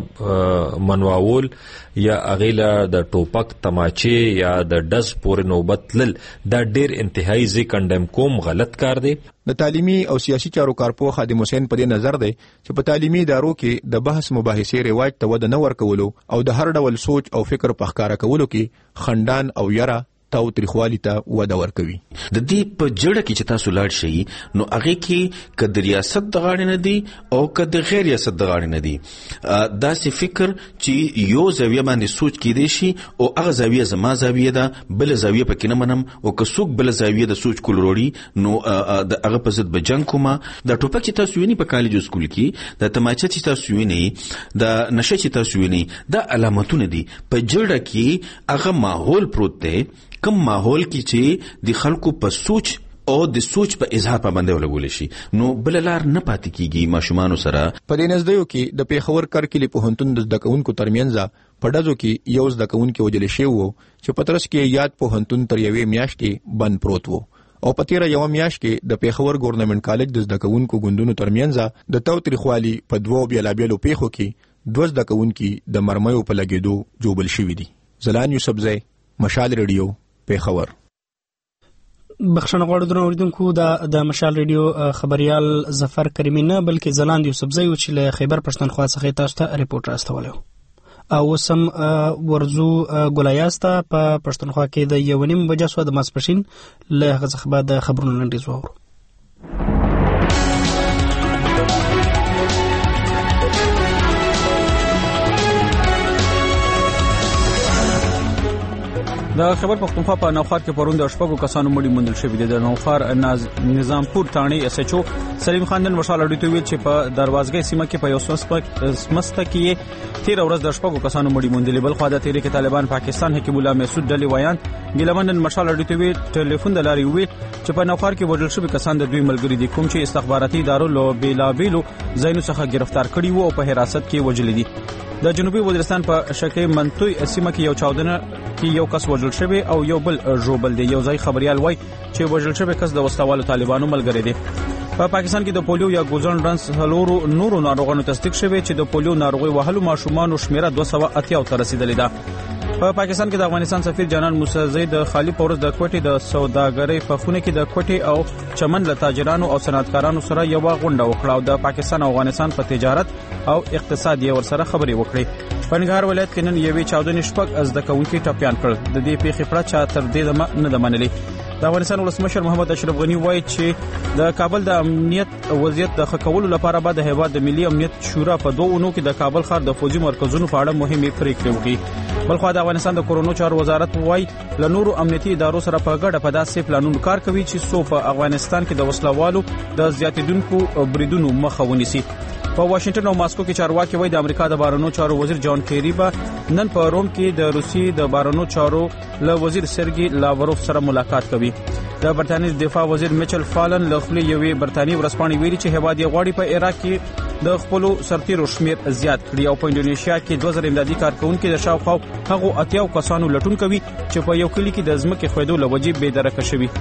خبره منواول یا اغیلا د ټوپک تماچې یا د دز پورې نوبت لل دا ډیر انتهایی زی کندم کوم غلط کار دی. د تعلیمي او سیاسي چارو کارپو خادم حسین په دې نظر دی چې په تعلیمي ادارو کې د بحث مباحثې رواج ته وده نه ورکولو او د هر ډول سوچ او فکر په ښکارا کولو کې خندان او یره تاوتریخوالي ته وده ورکوي. د دې په جړه کې چې تاسو لاړ شئ نو هغه کې کد ریاست د غاړې نه دی او کد غیر ریاست د غاړې نه دی، دا سي فکر چې یو زاویه باندې سوچ کې دی شي او هغه زاویه زما زاویه ده بل زاویه پکې نه منم او که څوک بل زاویه د سوچ کول وروړي نو د هغه په ضد به جنگ کومه. د ټوپک چې تاسو ویني په کالج سکول کې د تماچه چې تاسو ویني د نشه چې تاسو ویني دا علامتونه دي. په جړه کې هغه ماحول پروت دی، کم ماحول کې چې د خلکو په سوچ او د سوچ په اظهار باندې ولګول شي نو بل لار نه پاتې کیږي. ماشومان سره په دې نزدیو کې د پیښور کرکلی پوهنتون د دکونکو ترمنځ په دازو کې یو دکونکو وجل شي وو چې پترس کې یاد پوهنتون تر یوې میاشتې بند پروت وو او په تیر یو میاشت کې د پیښور ګورنمنت کالج د دکونکو ګوندونو ترمنځ د تاوتریخوالي په دوو بیلابیلو پیښو کې دوه دکونکو د مرمیو په لګیدو جوبل شوی دي. زلان یوسفزئی، مشال ریډیو، پیښور. بخښنه غواړو درنو اوریدونکو د مشال ریډیو خبريال ظفر کریمی نه بلکې زلاند یوسفزئی چې له خیبر پښتونخوا څخه تاسو ته ریپورت راستولیو. او سم ورزو ګلایاستا په پښتونخوا کې د 1:30 بجې سو د ماسپښین له هغه څخه بعد خبرونه لنډیز وورو. د خبر پښتونخوا په نوخار کې پرون د شپږو کسانو مړي موندل شوي دي. د نوخار نظامپور تاڼي SHO سلیم خان نن مشال اډیټو ویل چې په دروازګۍ سیمه کې په یو سمسته کې 13 ورځ د شپږو کسانو مړي موندل. بل خو د تحریک طالبان پاکستان حکیم الله مسعود ډلی وایان ګلمن نن مشال اډیټو ویل ټلیفون د لاري وی چې په نوخار کې وژل شوي کسان د دوی ملګری دي کوم چې استخباراتي ادارو له بیلابیلو ځایونو څخه گرفتار کړي وو او په حراست کې وژل دي. د جنوبي وزیرستان په شکی منتوي سیمه کې یو چاودنه کې یو کس وژل شوی او یو بل ژوبل دی. یو ځای خبريال وای چې وژل شوی کس د وسلوالو طالبانو ملګری دی. په پاکستان کې د پولیو یا ګوزن رنس هلورو نورو ناروغانو تصدیق شوی چې د پولیو ناروغي وهلو ماشومان شمیره 280 ته رسیدلې ده. په پاکستان کې د افغانستان سفیر جنرال موسی زید خالی پورز د کوټې د سوداګرۍ په خونه کې د کوټې او چمن له تاجرانو او صنعتکارانو سره یو غونډه وکړه او د پاکستان او افغانستان په تجارت او اقتصاد یې ورسره خبرې وکړې. په ننګرهار ولایت کې نن یوې چاودنې شپږ از د کوونکي ټپيان کړل. د دې پیښې پرته چا تر دې نه د منلې. د افغانستان ولسمشر محمد اشرف غنی وایي چې د کابل د امنیت وضعیت د ښه کولو لپاره به د هیواد د ملي امنیت شورا په 2 اونو کې د کابل ښار د فوجي مرکزونو په اړه مهمه پریکړه وکړي. بلخو د افغانستان د کورونو چارو وزارت وایي له نورو امنیتي ادارو سره په ګډه په داسې پلانونو کار کوي چې څو په افغانستان کې د وسلوالو د زیاتیدونکو بریدونو مخه ونیسي. په واشنگټن او ماسکو کې چارواکي وایي د امریکا د بهرنیو چارو وزیر جان کیری به نن په روم کې د روسي د بهرنیو چارو له وزیر سرګي لاوروف سره ملاقات کوي. د برتانیې دفاع وزیر میچل فالن له خپل یوې برتانیې ورسپانې ویلي چې هیواد یې غواړي په عراق کې د خپل سرتیرو شمیر زیات کړي او په انډونیشیا کې 2000 امدادي کارکونکو د شاوخوا هغه 80 کسانو لټون کوي چې په یو کلی کې د ځمکې خویدو لوجې بې درکه شوي.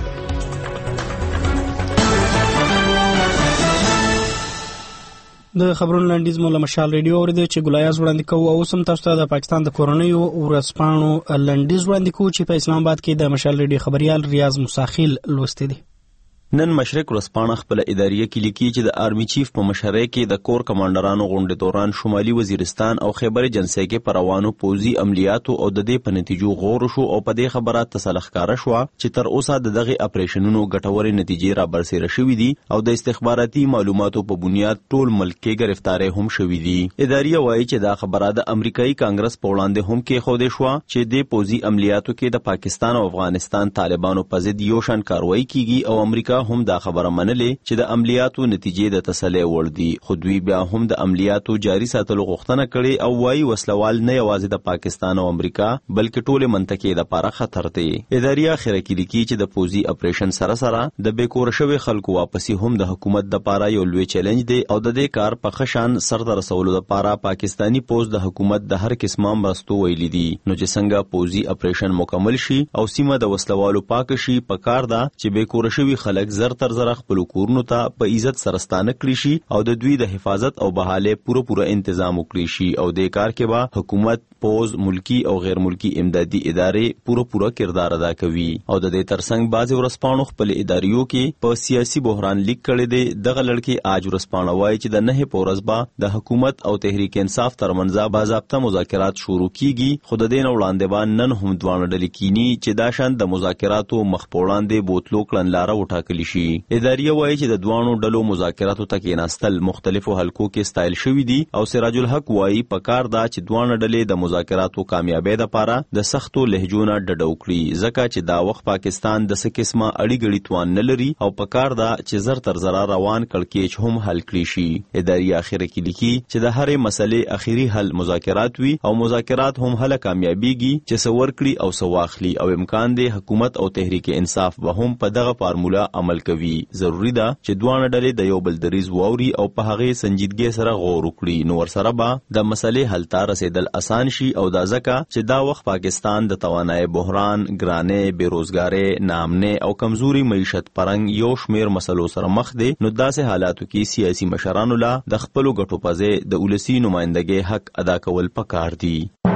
د خبرونو لنډیز مو له مشال ریډیو اوریدو چې ګلایاز وړاندې کوو او سم تاسو ته د پاکستان د کورونیو ورسپانو لنډیز وړاندې کوو چې په اسلام آباد کې د مشال ریډیو خبريال ریاض مساخیل لوستي دي. نن مشرق ورسپانه خپل اداریه کې لیکي چې د آرمی چیف په مشرۍ کې د کور کمانډرانو غونډې دوران شمالي وزیرستان او خیبر جنسي کې پروانو پوزي عملیاتو او د دې په نتیجو غور شو او په دې خبره تسلخکاره شو چې تر اوسه دغه اپریشنونو ګټورې نتیجې را برسېره شوې دي او د استخباراتي معلوماتو په بنیاد ټول ملک کې گرفتارې هم شوې دي. اداریه وایي چې دا خبره د امریکایي کانګرس په وړاندې هم کې خوده شو چې د پوزي عملیاتو کې د پاکستان او افغانستان طالبانو په ضد یو شان کاروایی کیږي او امریکا هم دا خبره منلې چې د عملیاتو نتیجې د تسلی وړ دي. خو دوی بیا هم د عملیاتو جاري ساتلو غوښتنه کړې او وايي وسلوال نه یوازې د پاکستان او امریکا بلکې ټول منطقې لپاره خطر دی. اداریه اخر کې لیکي چې د پوزي اپریشن سره سره د بیکور شوی خلکو واپسی هم د حکومت د لپاره یو لوی چیلنج دی او د دې کار په خشان سر ته رسولو لپاره پاکستانی پوز د حکومت د هر قسمه مرستو ویلي دي. نو چې څنګه پوزي اپریشن مکمل شي او سیمه د وسلوالو پاک شي پکار دا چې بیکور شوی خلک زر تر زر خپل کورونو ته په عزت سره ستانه کړی شي او د دوی د حفاظت او بحاله پوره تنظیم وکړي شي او د کار کې به حکومت پوز ملکی او غیر ملکی امدادي ادارې پوره کردار ادا کوي. او د دې ترڅنګ بعض ورسپانو خپل اداریو کې په سیاسي بحران لیک کړي دي. دغه لړکی آج ورسپانه وایي چې د نه پورزبا د حکومت او تحریک انصاف ترمنځ باضابطه مذاکرات شروع کیږي. خو د دې نو وړاندې باندې نن هم دوه ډلې کینی چې دا شان د مذاکراتو مخ پوړاندې بوتلو کړنلاره وټاکلی شي. اداریه وایي چې د دوانو ډلو مذاکراتو ته کېناستل مختلفو حلقو کې ستایل شوی دي او سراج الحق وایي پکار دا چې دوانو ډلې د مذاکراتو کامیابی لپاره د سختو لهجونو ډډ وکړي ځکه چې دا وخت پاکستان د څه قسمه اړیګړي توان نه لري او پکار دا چې زر تر زر روان کړکېچ هم حل کړي شي. اداریه اخر کې لیکي چې د هرې مسلې اخیری حل مذاکرات وي او مذاکرات هم هله کامیابیږي چې سور کړي او سواخلي او امکان دی حکومت او تحریک انصاف به هم په دغه فارمولا عمل کوي. ضروری ده چې دوه ډلې د یو بل دریز ووري او په هغه سنجیدګۍ سره غور وکړي نو ورسره به د مسلې حل ته رسیدل آسان شي او دا ځکه چې دا وخت پاکستان د توانای بحران، ګرانې، بیروزګارۍ، ناامنۍ او کمزوري معیشت پرنګ یو شمیر مسلو سره مخ دی. نو داسې حالاتو کې سیاسي مشرانو لا د خپلو ګټو په ځای د ولسی نمائندګۍ حق ادا کول پکار دي.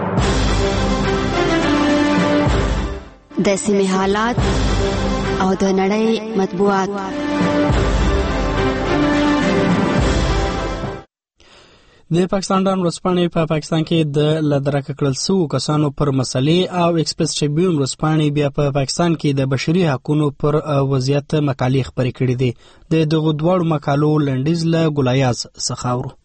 د سیمې حالات او د نړۍ مطبوعات. د پاکستان ډان ورځپاڼې په پاکستان کې د لدرکه کړل شوو کسانو پر مسلې او ایکسپریس ټریبیون ورځپاڼې بیا په پاکستان کې د بشري حقوقو پر وضعیت مقالې خپرې کړې دي. د دغو دواړو مقالو لنډیز له ګلایاز څخه اورو.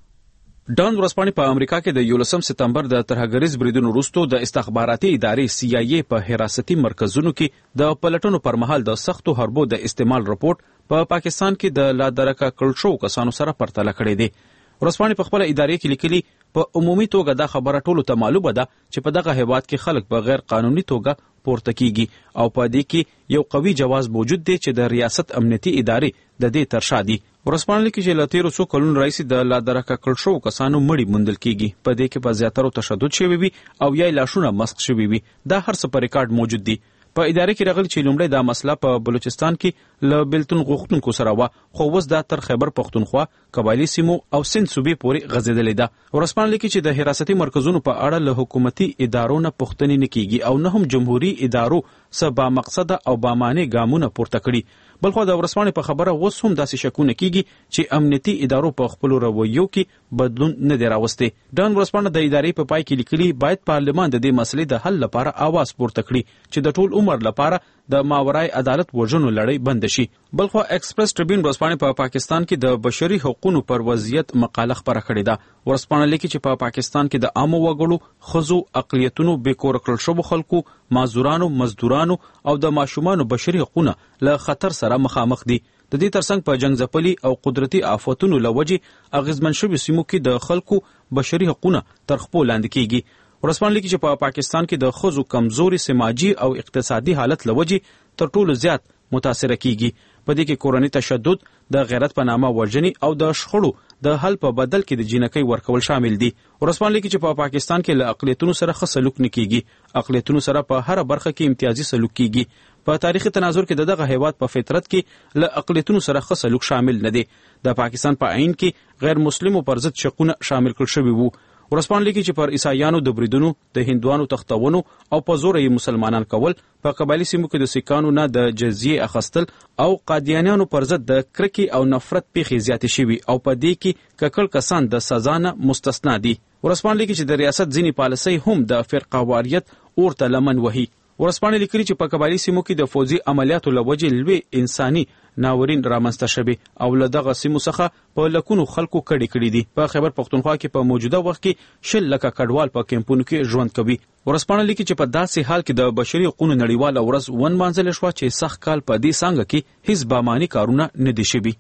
ډان ورځپاڼې په امریکا کې د 11 سپتمبر د ترهګریز بریدونو وروسته د استخباراتي ادارې CIA په حراستي مرکزونو کې د پلټنو پر مهال د سختو حربو د استعمال رپورت په پاکستان کې د لادرکه کړل شوو کسانو سره پرتله کړی دی. ورځپاڼې په خپل ادارې کې لیکلي په عمومي توګه دا خبره ټولو ته معلومه ده چې په دغه هیواد کې خلک په غیر قانوني توګه پورته کیږي او په دې کې یو قوي جواز موجود دی چې د ریاست امنیتي ادارې د دې ترشا دي. ورځپاڼې لیکي چې له تیرو څو کلونو راهیسې د لادرکه کړل شوو کسانو مړي موندل کیږي. په دې کې په زیاترو تشدد شوی وي او یا لاشونه مسخ شوی وي. دا هر څه په ریکارډ موجود دي. په ادارې کې راغلي چې لومړی دا مسله په بلوچستان کې له بلتون غوښتونکو سره وه، خو اوس دا تر خیبر پښتونخوا، قبایلي سیمو او سند صوبې پورې غځېدلې ده. ورځپاڼه لیکي چې د حراستي مرکزونو په اړه له حکومتي ادارو نه پوښتنې نه کیږي او نه هم جمهوري ادارو څه با مقصده او با معنی ګامونه پورته کړي. بلخو د ورځپاڼې په خبره اوس هم داسې شکونه کیږي چې امنیتي ادارو په خپلو رویو کې بدلون نه دی راوستی. ډان ورځپاڼه د ادارې په پای کې لیکلي باید پارلمان د دې مسلې د حل لپاره आवाज پورته کړي چې د ټول عمر لپاره د ماورای عدالت وژنو لړۍ بند شي. بلخو ایکسپریس ټریبیون ورځپاڼې په پاکستان کې د بشري حقوقو پر وضعیت مقاله خپره کړې ده. ورځپاڼه لیکي چې په پاکستان کې د عامو وګړو، ښځو، اقلیتونو، بیکور کړل شوو خلکو، معذورانو، مزدورانو او د ماشومانو بشري حقوق له خطر سره مخامخ دي. د دې ترڅنګ په جنگ ځپلي او قدرتي آفتونو لوجې اغیزمن شوي سیمو کې د خلکو بشري حقوق تر خپل لاندې کیږي. ورځپاڼه لیکي چې په پاکستان کې د ښځو کمزوري سماجي او اقتصادي حالت لوجې تر ټولو زیات متاثره کیږي. په دې کې کورنۍ تشدد، د غیرت په نامه وژنې او د شخړو د حل په بدل کې د جنکۍ ورکول شامل دي. ورځپاڼه لیکي چې په پاکستان کې له اقلیتونو سره ښه سلوک نه کیږي. اقلیتونو سره په هر برخه کې امتیازي سلوک کیږي. په تاریخي تناظر کې دغه هیواد په فطرت کې له اقلیتونو سره ښه سلوک شامل نه دی. د پاکستان په عین کې غیر مسلمو پر ضد شقونه شامل کړل شوي وو. ورځپاڼه لیکي چې پر عیسایانو د بریدونو، د هندوانو تختونو او په زور یې مسلمانان کول، په قبایلي سیمو کې د سیکانو نه د جزیې اخیستل او قادیانیانو پر ضد د کرکې او نفرت پیښې زیاتې شوي او په دې کې ککړ کسان د سزا نه مستثنا دي. ورځپاڼه لیکي چې د ریاست ځینې پالیسۍ هم د فرقهواریت اور ته لمن وهي. ورځپاڼه لیکلي چې په قبایلي سیمو کې د فوجي عملیاتو له وجې لوی انساني ناورین رامنځته شوی او له دغه سیمو څخه په لکونو خلکو کړي دي. په خیبر پښتونخوا کې په موجوده وخت کې 100 لکه کډوال په کیمپونو کې ژوند کوي. ورځپاڼه لیکي چې په داسې حال کې د بشري حقوقو نړیواله ورځ ونمانځل شوه چې سخت کال په دې څانګه کې هیڅ باماني کارونه نه دي شوي.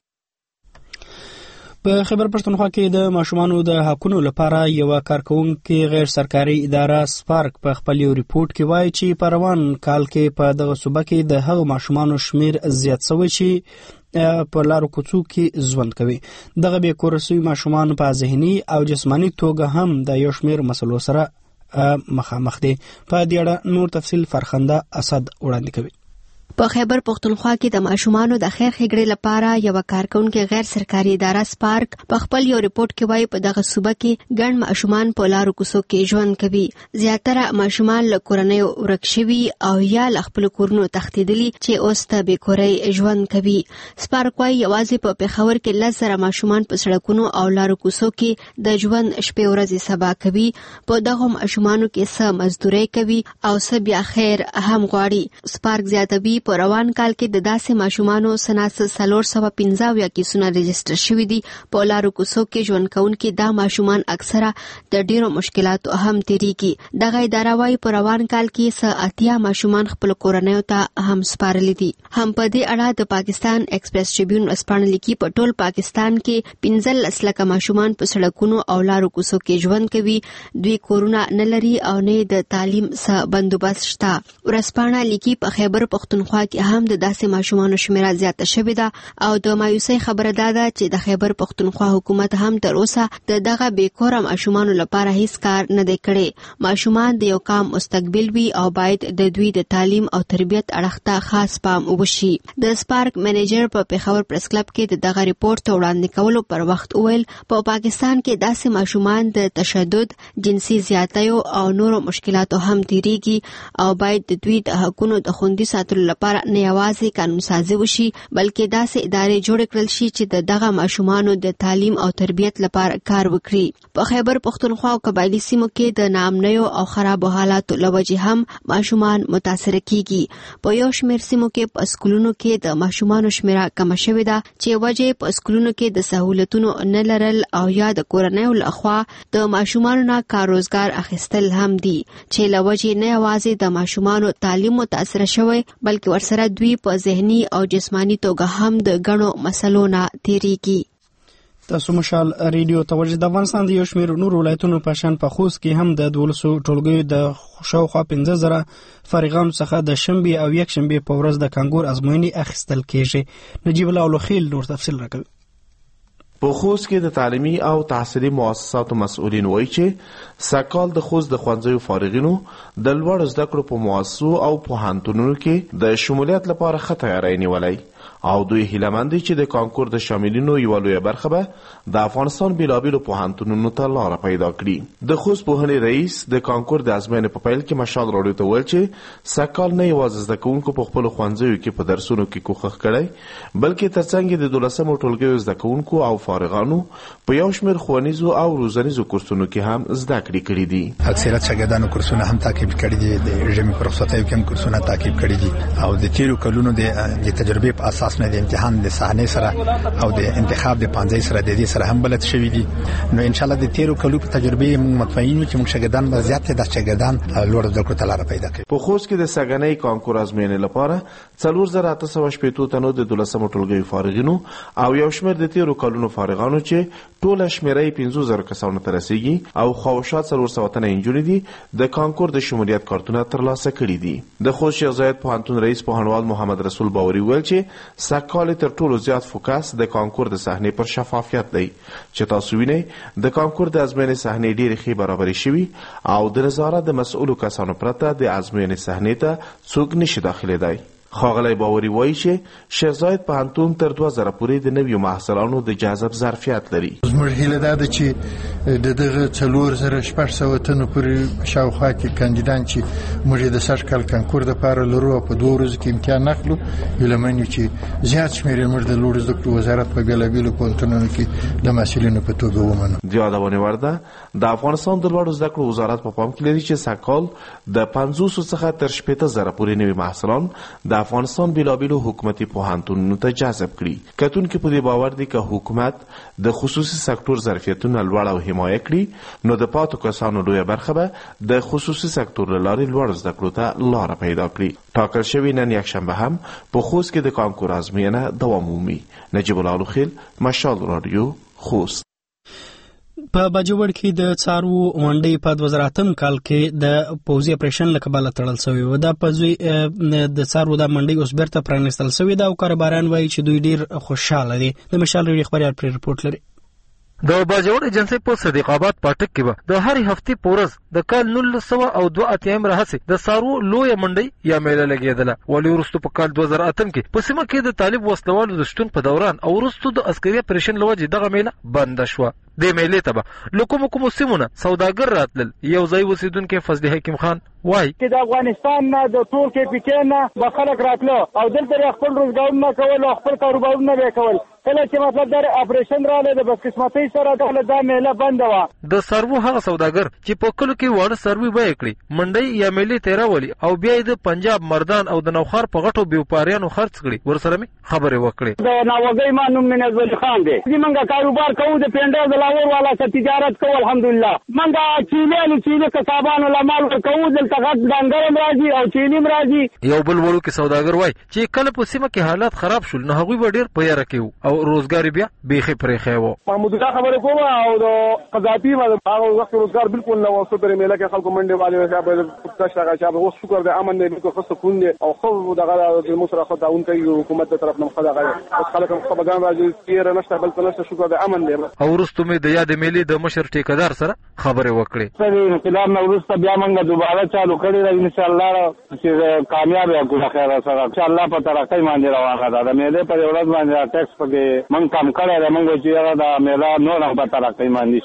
په خیبر پښتونخوا کې د ماشومانو د حقوقو لپاره یو کارکونکي غیر سرکاري اداره سپارک په خپل یو ریپورت کې وایي چې په روان کال کې په دغه صوبه کې د هغو ماشومانو شمیر زیات شوی چې په لارو کوڅو کې ژوند کوي. دغه بې کوره شوي ماشومان په ذهني او جسماني توګه هم د یو شمیر مسلو سره مخامخ دي. په دې اړه نور تفصیل فرخنده اسد وړاندې کوي. په خیبر پښتونخوا کې د ماشومانو د خیر ښېګړې لپاره یو کارکونکي غیر سرکاري اداره سپارک په خپل یو ریپورت کې وایي په دغه صوبه کې ګڼ ماشومان په لارو کوڅو کې ژوند کوي. زیاتره ماشومان له کورنیو ورک شوي او یا له خپلو کورونو تښتېدلي چې اوس د بېکورۍ ژوند کوي. سپارک وایي یوازې په پېښور کې 10,000 ماشومان په سړکونو او لارو کوڅو کې د ژوند شپې ورځې سبا کوي. په دغو ماشومانو کې څه مزدورۍ کوي او څه بیا خیر هم غواړي. سپارک زیاتوي په روان کال کې د داسې ماشومانو سناسه 415 کیسونه رجسټر شوي دي. په لارو کوڅو کې ژوند کوونکي دا ماشومان اکثره د ډیرو مشکلاتو هم تیریږي. دغه اداره وايي په روان کال کې 80 ماشومان خپل کورنیو ته هم سپارلي دي. هم په دې اړه د پاکستان ایکسپریس ټریبیون ورځپاڼه لیکي په ټول پاکستان کې 15 لکه ماشومان په سړکونو او لارو کوڅو کې ژوند کوي. دوی کورونه نه لري او نه د تعلیم څخه بندوبست شته. ورځپاڼه لیکي په خیبر پښتونخوا کې هم د داسې ماشومانو شمیره زیاته شوې ده او د مایوسۍ خبره دا ده چې د خیبر پښتونخوا حکومت هم تر اوسه د دغه بیکوره ماشومانو لپاره هیڅ کار نه دی کړی. ماشومان د یو قام مستقبل وي او باید د دوی د تعلیم او تربیت اړخ ته خاص پام وشي. د سپارک منیجر په پېښور پریس کلب کې دغه ریپورت ته وړاندې کولو پر وخت وویل په پاکستان کې داسې ماشومان د تشدد، جنسي زیاتیو او نورو مشکلاتو هم تیریږي او باید د دوی د حقوقو د خوندي ساتلو لپاره لپاره نه یوازې قانون سازي وشي بلکې داسې ادارې جوړ کړل شي چې دغه ماشومانو د تعلیم او تربیت لپاره کار وکړي. په خیبر پښتونخوا او قبایلی سیمو کې د ناامنیو او خرابو حالاتو له وجې هم ماشومان متاثر کیږي. په یو شمېر سیمو کې په سکولونو کې د ماشومانو شمیره کم شوې ده چې وجې په سکولونو کې د سہولتونو نه لرل او یا د کورنیو لخوا د ماشومانو نه کار روزګار اخیستل هم دي چې له وجې نه یوازې د ماشومانو تعلیم متاثر شوی بلکې ورسره دوی په ذهني او جسمانی توګه هم د غنو مسلو نه تیریږي. تاسو مشال ریډیو توجه د افغانستان د یو شمېر نور ولایتونو په شان په خوست کې هم د 1200 ټولګیو د شاوخوا 15,000 فارغانو څخه د شنبې او یک شنبې په ورځ د کانګور ازموینې اخیستل کیږي. نجیب الله لوخیل نور تفصیل راکوي. په خوست کې د تعلیمي او تحصیلي مؤسساتو مسؤلین وایي چې سږکال د خوست د ښوونځیو فارغینو د لوړ زده کړو په مؤسسو او پوهنتونونو کې د شمولیت لپاره ښه تیاری نیولی او دوی هیلهمند دي چې د کانکور د شاملینو یوه لویه برخه به د افغانستان بیلابیلو پوهنتونونو ته لاره پیدا کړي. د خوست پوهنې رئیس د کانکور د ازموینې په پیل کې مشال راډیو ته ویل چې سږکال نه یوازې زده کوونکو په خپلو ښوونځیو کې په درسونو کې کوښښ کړی بلکې ترڅنګ د 12 ټولګیو زده کوونکو او فارغانو په یو شمېر ښوونیزو او روزنیزو کورسونو کې هم زده کړې کړي دي. اکثریت شاګردانو کورسونه هم تعقیب کړي دي، د ژمي په رخصتیو کې هم کورسونه تعقیب کړي دي او د تیرو کلونو د تجربې په اساس نه د امتحان د صحنې سره او د انتخاب د پانځې سره د دې سره هم بلد شوي دي. نو ان شاء الله د تیرو کلو په تجربې موږ مطمئن یو چې موږ شاګردان به زیات د شاګردان لوړ زده کړو ته لاره پیدا کړي. په خوست کې د سږنۍ کانکور ازموینې لپاره 4880 تنو د 12 ټولګیو فارغینو او یو شمېر د تیرو کلونو فارغانو چې ټوله شمیره 15000 کسانو ته رسیږي او خواوشات 400 تنه انجونې دي د کانکور د شمولیت کارتونه ترلاسه کړي دي. د خوست شیخ زاید پوهنتون رئیس پوهنوال محمد رسول باوري ویل چې سږکال تر ټولو زیات فوکس د کانکور د صحنې پر شفافیت دی چې تاسو وینئ د کانکور د ازموینې صحنې ډېرې ښې برابرې شوي او د نظارت د مسؤلو کسانو پرته د ازموینې صحنې ته څوک نشي داخلېدای. ښاغلی باوري وایي چې شیخ زاید پوهنتون تر 2000 پورې د نویو محصلانو د جذب ظرفیت لري. زموږ هیله دا ده چې د دغه 4600 تنو پورې شاوخوا کې کاندیدان چې موږ د سږ کال کانکور دپاره لرو او په 2 ورځو کې امتحان اخلو، هیلهمن یو چې زیات شمېر یې موږ د لوړو زده کړو وزارت په بېلابېلو پوهنتونونو کې د محصلینو په توګه ومنو. د یادونې وړ ده د افغانستان د لوړو زده کړو وزارت په پام کې لري چې سږکال د 500 څخه تر 18000 پورې نوي محصلان د افغانستان بیلابیلو حکومتي پوهنتونونو ته جذب کړي. کتونکي په دې باور دي که حکومت د خصوصي سکتور ظرفیتونه لوړ او حمایه کړي نو د پاتو کسانو لویه برخه به د خصوصي سکتور له لارې لوړ زده کړو ته لاره پیدا کړي. ټاکل شوي نن یکشنبه هم په خوست کې د کانکور ازموینه دوام ومومي. نجیب الله لوخیل، مشال رادیو، خوست. په باجوړ کې د څارو منډي په 2008 کال کې د پوزي اپریشن لکباله تړل شوی و. دا په ځوی د څارو د منډي اوس بیرته پرانستل شوی دا او کارباران وایي چې دوی ډیر خوشاله دي. د مشال ریډیو خبريال پر رپورت لري. د باجوړ ایجنسی په صدیق آباد پاټک کې به د هر هفتې پورز د کال 1982 راهسي د سارو لوی منډي یا میله لګیدله. ولی ورستو په کال 2008 کې په سیمه کې د طالب وسلوالو د شتون په دوران او ورستو د عسکري اپریشن لوجه دغه میله بند شو. د میلې ته به لکوم سیمونه سوداګر راتلل. یو ځای اوسیدونکو فضل حکیم خان وای چې د افغانستان نه د ټول کې پکې نه به خلک راتلو او دلته خپل روزګارونه کول او خپل کاروبارونه به کول. کله چې مطلب در اپریشن رااله د بدقسمتۍ سره د میله بند و. د سرو هغه سوداګر چې په کلو کې وړ سروي به کړی منډي یا میلې تیراولي او بیا د پنجاب مردان او د نوخار په غټو بیوپاریانو خرڅ کړي. ورسره می خبرې وکړې. د ناوګي مانوم منزل خان دی زمونږ کاروبار کوو د پینډر د لاور والا څخه تجارت کوو الحمدلله. منګه چیلې کسابانو لمال کوو دلته غټ ډنګرم راځي او چینیم راځي. یو بل ورو کې سوداګر وای چې کله په سیمه کې حالات خراب شول نو هغوی به ډیر په یاره کېو او روزګار بیا بیخي پرېښی و. محمود الله خبرې کوم او د قذافي هغه وخت روزګار بالکل نه و. سپر میله کې خلکو منډه والي صاحب تشتغل شاب اوس شکر د امن نه بالکل خاصه کون دي او خو دغه د مصرف داون کوي حکومت طرف نه خدای اوس خلک هم خبرګان راځي تیر نشته بل نشته شکر د امن دی. او ورستو می د یاد میلې د مشر ټیکدار سره خبرې وکړې. سره انقلاب نو ورسته بیا موږ دوباره چالو کړی ان شاء الله چې کامیاب یو خیر سره ان شاء الله په ترقۍ باندې روانه ده. د میلې په ورځ باندې ټیکس پکې موږ کم کړی موږ چې دا میله نور هم په ترقۍ باندې شي.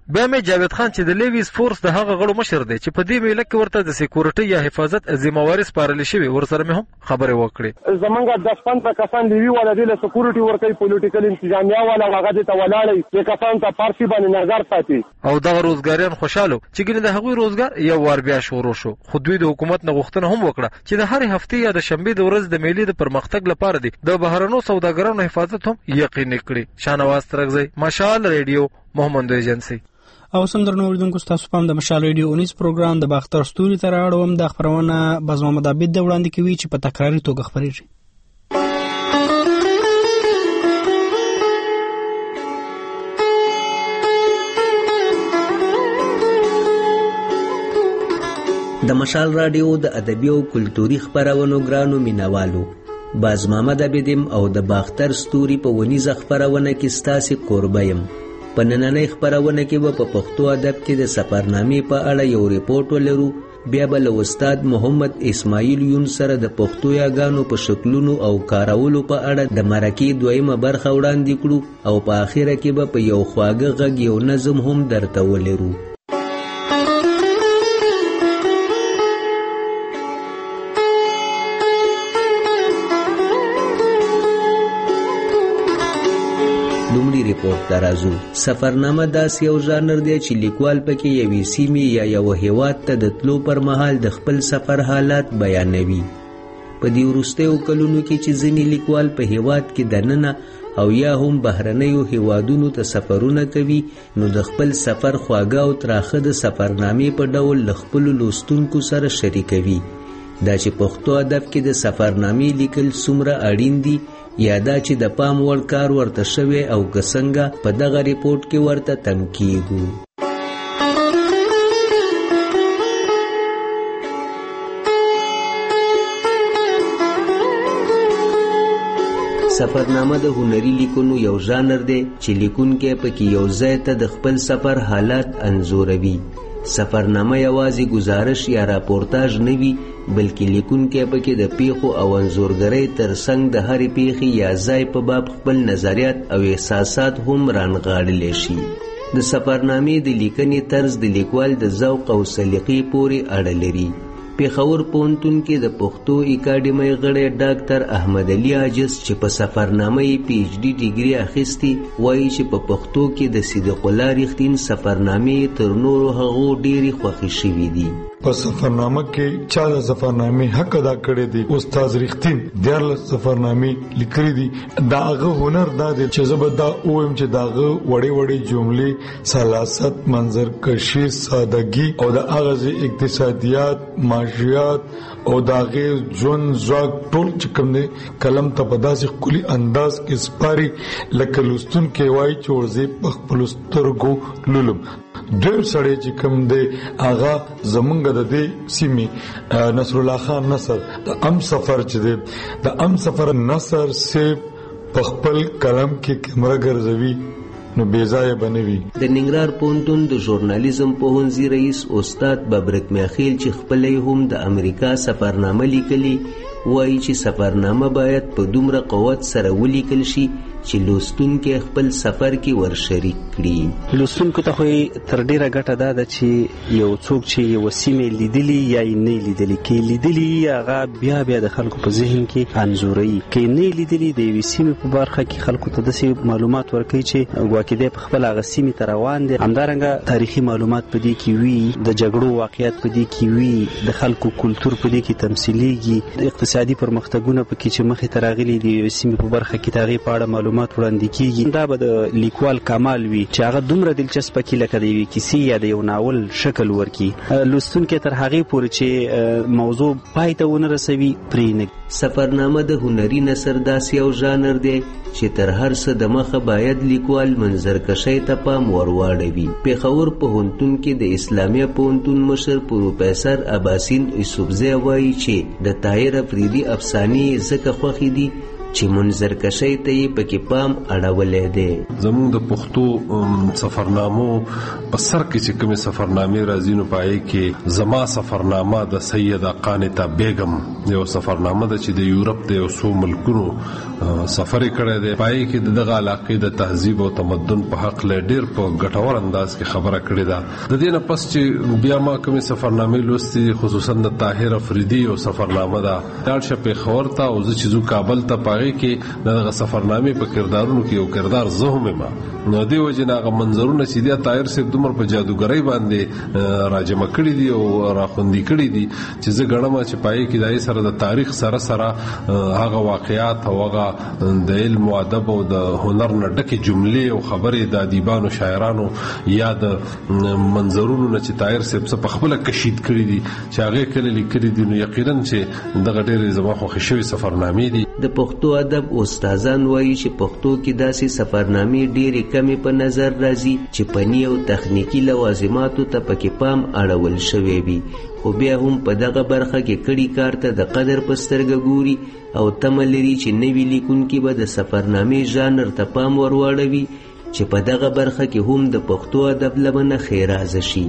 بیا مې جاوید خان چې د لیویس فورس د هغه غړو مشر دی چې په دې میله کې ورته د سکیورټي یا حفاظت ذمہواری سپارل شوی ورسره مې هم خبرې وکړې. زمونږ د 15 کسان دی ولا د سکیورټي ورکې پولیټیکل انتظامیه ولا هغه د تولاړي چې کسان ته پارسي باندې نظر ساتي او دا روزګاریان خوشاله چې ګینه د هغوی روزګار یو وار بیا شروع شو. خو دوی د حکومت نه غوښتنه هم وکړه چې د هر هفته یا د شنبه د ورځ د میلې د پرمختګ لپاره دی د بهرنو سوداګرانو حفاظت هم یقیني کړي. شاهنواز ترغزی، مشال ریډیو، محمد ایجنسی. او سندرنو اوریدونکو تاسو پام د مشال ریډیو اونیز پروګرام د باختر ستوري تر اړوم د خبرونه باز محمد عابد د وړاندې کوي چې په تکراري توګه خبرېږي. د مشال رادیو د ادبي او کلتوري خبرونو ګرانو مینوالو، باز محمد عابدم او د باختر ستوري په ونیزه خبرونه کې ستاسو قربه یم. په نننۍ خبرونه کې به په پښتو ادب کې د سفرنامې په اړه یو ریپورت ولرو، بیا به له استاد محمد اسماعیل یون سره د پښتو یاګانو په شکلونو او کارولو په اړه د مرکې دویمه برخه وړاندې کړو او په اخره کې به په یو خواږه غږ یو نظم هم درته ولرو. لومړی ریپورت ته راځو. سفرنامه داسې یو ژانر دی چې لیکوال پکې یوې سیمې یا یو هیواد ته د تلو پر مهال د خپل سفر حالات بیانوي. په دې وروستیو کلونو کې چې ځینې لیکوال په هیواد کې دننه او یا هم بهرنیو هیوادونو ته سفرونه کوي، نو د خپل سفر خواږه او تراخه د سفرنامې په ډول له خپلو لوستونکو سره شریکوي. دا چې پښتو ادب کې د سفرنامې لیکل څومره اړین دي یا دا چې د پام وړ کار ورته شوی او که څنګه، په دغه ریپورت کې ورته تم کیږو. سفرنامه د هنري لیکونو یو ژانر دی چې لیکونکی پکې یو ځای ته د خپل سفر حالات انځوروي. سفرنامه یوازې گزارش یا راپورتاژ نه وي، بلکې لیکونکی پکې د پیښو او انځورګرۍ ترڅنګ د هرې پیښې یا ځای په باب خپل نظریات او احساسات هم رانغاړلی شي. د سفرنامې د لیکنې طرز د لیکوال د ذوق او سلیقې پورې اړه لري. پیښور پوهنتون کې د پښتو اکاډمۍ غړی ډاکټر احمد علي عاجز چې په سفرنامه یې پی ایچ ډي ډیګري اخیستې، وایي چې په پښتو کې د صدیق الله رښتین سفرنامې تر نورو هغو ډېرې خوښې شوي دي. په سفرنامه کې چا د سفرنامې حق ادا کړی دی. استاد رښتین 14 سفرنامې لیکلي دي. دا هغه هنر دا دی چې زه به دا ووایم چې دا هغه وړې وړې جملې، سلاست، منظرکشي، سادګي او د هغه اقتصادیات، معاشیات او د هغې ژوند ځواک ټول چې کوم دی قلم ته په داسې ښکلي انداز کې سپاري لکه لوستونکی وایي چې ورځې په خپلو سترګو لولم. دویم سړی چې کوم دی هغه زمونږ د دې سیمې نصر الله خان نصر د ام سفر چې دی د ام سفر نصر سیب په خپل قلم کې کیمره ګرځوي نو بیځایه بنوي. د ننګرهار پوهنتون د ژورنالیزم پوهنځي رئیس استاد ببرک میاخیل چې خپلې هم د امریکا سفرنامه لیکلي، وایي چې سفرنامه باید په دومره قوت سره ولیکل شي چې لوستونکي خپل سفر کې ورشریک کړي. لوستونکو ته خو تر ډیره ګټه ده چې یو څوک چې یو سیمه لیدلی یا نه لیدلی، کې لیدلی هغه بیا د خلکو په ذهن کې انځوري، کې نه لیدلی د یو سیمه په برخه کې خلکو ته د معلومات ورکړي چې واکې د خپل هغه سیمه ته روان دي. همدارنګه تاریخي معلومات په دې کې وي، د جګړو واقعیت په دې کې وي، د خلکو کلچر په دې کې تمثیليږي، د اقتصادي پرمختګونه په کې چې مخې ته راغلي دي یو سیمه په برخه کې تاغي په اړه معلومات وړاندې کیږي. دا به د لیکوال کمال وي چې هغه دومره دلچسپ کې لکه د یوې کیسې یا د یو ناول شکل ورکي، لوستونکي تر هغې پورې چې موضوع پای ته ونه رسوي پرې نه. سفرنامه د هنري نثر داسې یو ژانر دی چې تر هر څه د مخه باید لیکوال منظرکشۍ ته پام ورواړوي. پیښور پوهنتون کې د اسلامیه پوهنتون مشر پروفیسر عباسین یوسفزی وایي چې د طاهر افریدي افسانې ځکه خوښې دي چې منظرکشۍ ته یې پکې پام اړولی دی. زموږ د پښتو سفرنامو په سر کې چې کومې سفرنامې راځي نو پای کې زما سفرنامه د سیده قانته بیگم یو سفرنامه ده چې د یورپ د یو څو ملکونو سفر کړی دی. پای کې دغه علاقې د تهذیب او تمدن په حق له ډیر په ګټور انداز کې خبره کړې ده. د دې نه پس چې بیا ما کومې سفرنامې لوستي خصوصا د طاهر افریدي او سفرنامه ده دالشه پیښور ته او زه چې زو کابل ته پای کې دغه سفرنامې په کردارونو کې یو کردار زه ما نو دی وجه هغه منظرونه چې د طاهر صاحب دمر په جادوګرۍ باندې راجمع کړی دي او راخوندي کړی دي چې زه ګڼم چې پای کې دای سره د تاریخ سره هغه واقعیات او هغه د علم او ادب او د هنر نه ډکه جملې او خبرې د ادیبانو شاعرانو یا د منظرونو نه چې طاهر صاحب په خپل کشید کړی دي چې هغه کله لیکلي دي نو یقینا چې دغه ډېر زما خو خوشوي سفرنامې دي. د پښتو ادب استادان وایي چې پښتو کې داسې سفرنامې ډېرې کمې په نظر راځي چې فني او تخنیکی لوازماتو ته پکې پام اړول شوی وي، خو بیا هم په دغه برخه کې کړي کار ته د قدر په سترګه ګوري او تمه لري چې نوي لیکونکي به د سفرنامې ژانر ته پام ورواړوي چې په دغه برخه کې هم د پښتو ادب لمنه ښېرازه شي.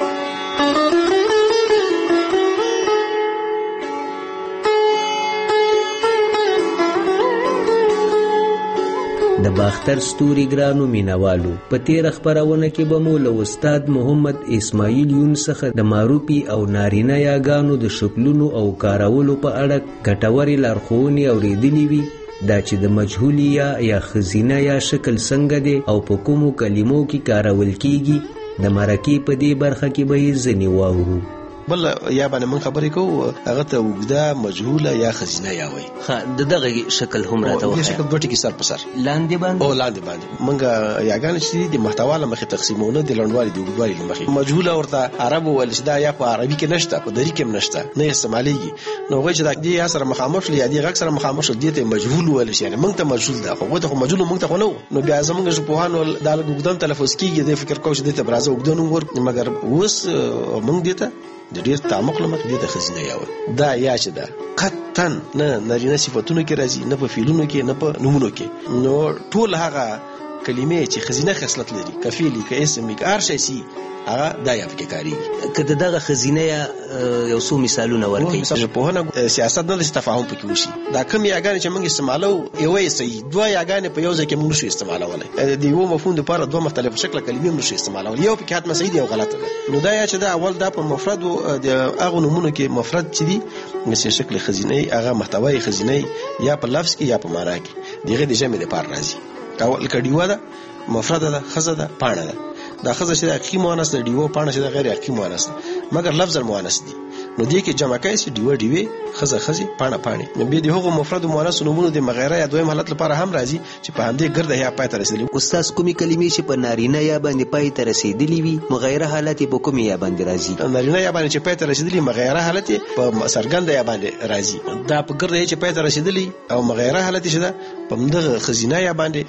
د باختر ستوري ګرانو مینوالو په تیر خبرونه کې به مو له استاد محمد اسماعیل یون څخه د معروفي او نارینه یاګانو د شکلونو او کارولو په اړه ګټورې لارښوونې اورېدلې وي، دا چې د مجهول یا خزینه یا شکل څنګه دی او په کومو کلمو کې کارول کیږي د مرکې په دې برخه کې به یې ځینې واورو. بل یا باندې من خبرې کوو هغه ته وګدا مجهوله یا خزینه یا وای دغه شکل هم راته وایي شکل دوه ټکی سر په سر لاندې باندې منګه یاګان چې د محتوا لمخې تقسیمونه د لړنوالي د وګدوالي لمخې مجهوله ورته عربو ول چې دا یا په عربي کې نشته په دری کې نشته نه استعماليږي نو غوښ چې دا دې سره مخامخ لري دې غږ سره مخامخ دي ته مجهول ول شي یعنی موږ ته مجهول ده خو ته مجهول موږ ته نو بیا زموږ په هانو د وګدان تلفظ کیږي د فکر کوم چې د برازه وګدان ور مګر اوس موږ دې ته د ډیر تعمق لمخ دې د خزینه یاوي دا یا چې دا قطن نه نارینه صفاتونو کې راځي نه په فعلونو کې نه په نومونو کې نو ټول هغه کلمې چې خزینه خصلت لري کفیلی که اسم کې ارشي سي هغه دا یا فکر کوي کله دغه خزینه یو څو مثالونه ورکړي مثال په هغه سیاست نه تفاهم پکې وشي دا کوم یاګان چې موږ استعمالو یوې سي دوه یاګان په یو ځای کې موږ نشو استعمالولای د یو مفهوم لپاره دوه مختلف شکل کلمې نشو استعمالولای یو په حتما صحیح دی او غلط ده نو دا یا چې دا اول دا په مفرد او د هغه نمونه کې مفرد چې دی مثل شکل خزینه هغه محتوای خزینه یا په لفظ کې یا په معنا کې دغه د جمع لپاره راځي اول کډیوا ده مفرد ده خزه ده پانه ده دا خزه چې حقیقي مؤنث ده دیو پانه چې غیر حقیقي مؤنث مګر لفظ المؤنث دي نو دې کې جمع کوي چې دیو خزه خزي پانه پانه نو به د هغو مفرد او مؤنث نمونه د مغیره یا دویم حالت لپاره هم راځي چې په همدې ګرده یا پای ته رسیدلی استاد کومي کلمې چې په نارینه یا باندې پای ته رسیدلی وي مغیره حالت په کومي یا باندې راځي نارینه یا باندې چې پای ته رسیدلی مغیره حالت په سرګند یا باندې راځي دا په ګرده چې پای ته رسیدلی او مغیره حالت شته په مدغه خزینه یا باندې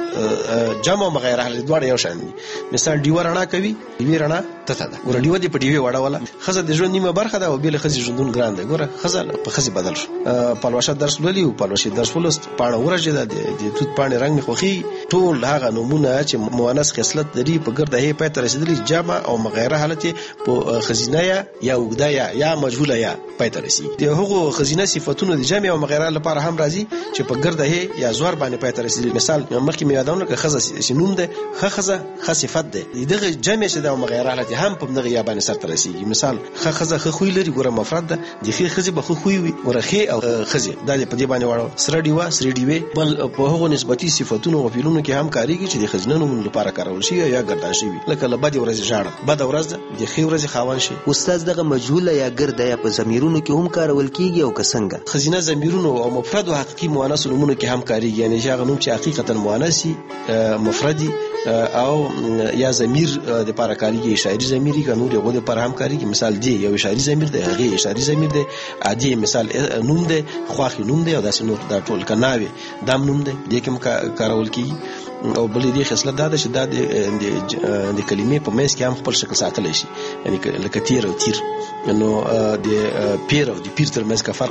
جمع او مغیره حالت دواړه یو شان دي مثال دیو رڼا کوي دیو رڼا ته ده ور دیو دی په دیو وړه ولا خزه د ژوند نیمه برخه ده او بل خزه ژوندون ګران ده ګوره خزه په خزه بدل شو پلوشه درس ولي او پلوشه درس ولست پاڼه ورجه ده د توت پاڼه رنگ خوخي ټول هغه نمونه چې مؤنث خصلت لري په ګرده هي پای ته رسیدلی جمع او مغیره حالت په خزینه یا وګدا یا مجهوله یا پای ته رسیدي د هغو خزینه صفاتونو د جمع او مغیره لپاره هم راځي چې په ګرده هي یا زوار باندې پای ته رسیدلی مثال مخکې مې یادونه که خزه شنوم ده خزه صفت ده دغه جمع شه د مغیره حالت هم په دغه یا باندې سر ته رسیدي مثال خزه خوې لري ګوره مفرد ده د خزه به خوې وي ورخه او خزه دا په دې باندې وړو سره دی وي بل په هغو نسبتي صفاتونو او فعلونو کې هم کاریږي چې د خزینه نوم لپاره کارول شي یا ګردان شي لکه لبد ورځ ژړه بد ورځ د خې ورځ خاوان شي استاد دغه مجهوله یا ګرده یا په ضمیرونو کې هم کارول کیږي او کسنګ خزینه ضمیرونو او مفرد او حقيقي مؤنث نومونو کې هم کاریږي یعنی هغه نوم چې حقیقتا مؤنثي مفردي او یا ضمیر د لپاره کاریږي اشاري ضمیري کا نور یو د لپاره هم کاریږي مثال دی یو اشاري ضمیر دی هغه اشاري ضمیر دی عادي مثال نوم دی خواخي نوم دی او داسې نور دا ټول کناوي دام نوم دی د کوم کارول کیږي او بلې دې خصلت دا چې دا د کلمې په مېس کې هم خپل شکل ساتلی شي یعنی لکه تیر او تیر نو د پیر او د پیر تر مېس کا فرق کو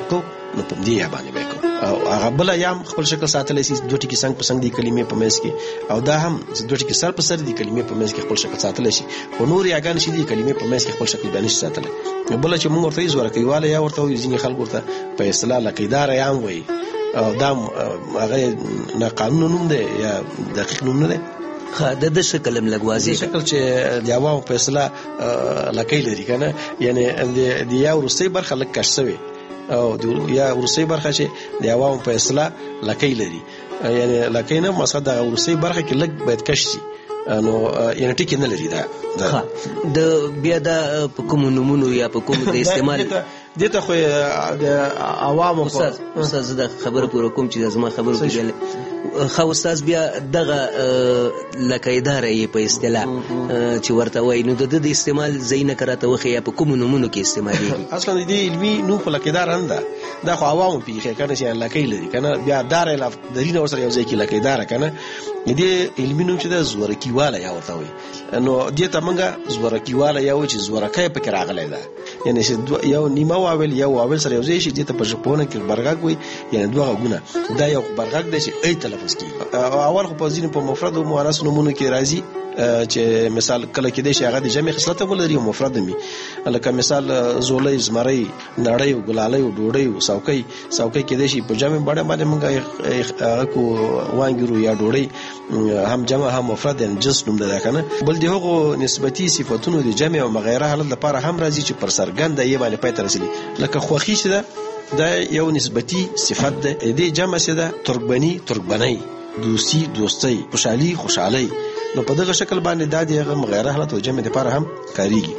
نو په دې یا باندې وکړو او هغه بل یم خپل شکل ساتلی شي دوه ټکي څنګه په څنګه دی کلمې په مېز کې او دا هم دوه ټکي سر په سر دی کلمې په مېز کې خپل شکل ساتلی شي خو نور یاګان شي دی کلمې په مېز کې خپل شکل باندې ساتلی بل چې موږ ورته زوره کویواله یا ورته ځینې خلک ورته په اصطلاح لقیدار یم وایي او دا هغه نه قانون نوم دی یا دقیق نوم نه دی د شکل ملګوازي شکل چې د عوامو په اصطلاح لکې لري کنه یعنی د یا ورسې برخه لکه شوی او یا ورسې برخه چې د عوامو په اصطلاح لکې لري یعنی لکې نه مقصد د ورسې برخه کې لګ باید کش شي نو یعنی ټکی نه لري دا د بیا د کوم نمونه یا په کوم د استعمال دته خو د عوامو استاد زه د خبره پوره کوم چې زما خبره کېږي خو استاد بیا دغه لکیدار یې په اصطلاح چې ورته وای نو د استعمال زینه کراته وخی یا په کوم نمونه کې استعمالېږي اصلا د علمي نو په لکیدار انده دا خو عوامو پیخه کنه چې لکې لري کنه بیا دار اله درینه ورسره یو ځای کې لکیدار کنه دې علمي نو چې د زورکیواله یا ورته وای نو دې ته منګه زورکیواله یا و چې زورکای پکې راغلی دا یعنی یو نیمه واول یو واول سره یو ځای شي دې ته په ژبونه کې برغاګ وي یعنی دوه غونه دا یو برغاګ دی چې ای تلفظ کی اول خو په ځینې په مفرد او مؤنث نمونه کې راځي چې مثال کله کې د شغه د جمع خصلت ولري او مفرد می لکه مثال زولې زمري نړۍ او ګلالۍ او ډوډۍ او ساوکۍ کې د شي په جمع باندې موږ کو وانګرو یا ډوډۍ هم جمع هم مفرد ان جنس نوم ده کنه بل دغه نسبتي صفاتونو د جمع او غیره حالت لپاره هم راځي چې پر سرګند یې باندې پاتې رسېږي لکه خوخي چې دا یو نسبتي صفت ده د جمع څه ده ترکبنی دوستی خوشحالي نو په دغه شکل باندې د دغه غیره حالت او جمع لپاره هم کاریږي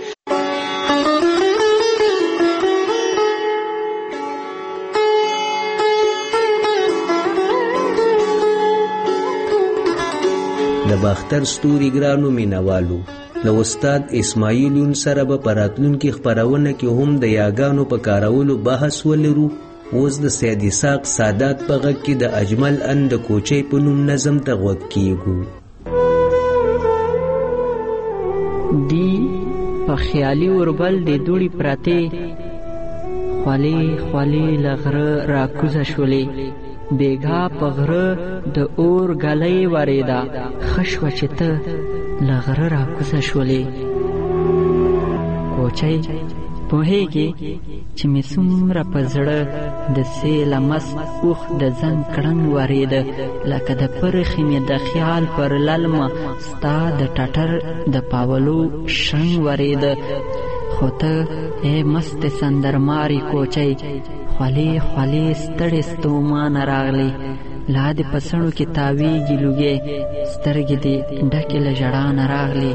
د باختر ستوري ګرانو مینوالو له استاد اسماعیل سره به پراتلونکو خبرونه کې هم د یاګانو په کارولو بحث ولرو اوس د سید اسحاق سادات په غږ کې د اجمل اند کوچي په نوم نظم ته غوږ کیږو دی په خیالي اوربل د دوړي پراته خولي لغره راکوزه شولې بیګا په غره د اور غلې وریدا خشوه چې ته لغره راکوزه شولې کوچي په هیګي چې می څومره په زړه د سیل مس اوخ د زنګ کړنګ ورید لکه د پرخې مې د خیال پر للمه ستا د ټټر د پاولو شنګ ورید خو ته ای مست سندرماري کوچی خولې ستړې ستومانه راغلی لا دې په سړو کې تاویږي لوګې سترګې دې ډکې له ژړا نه راغلي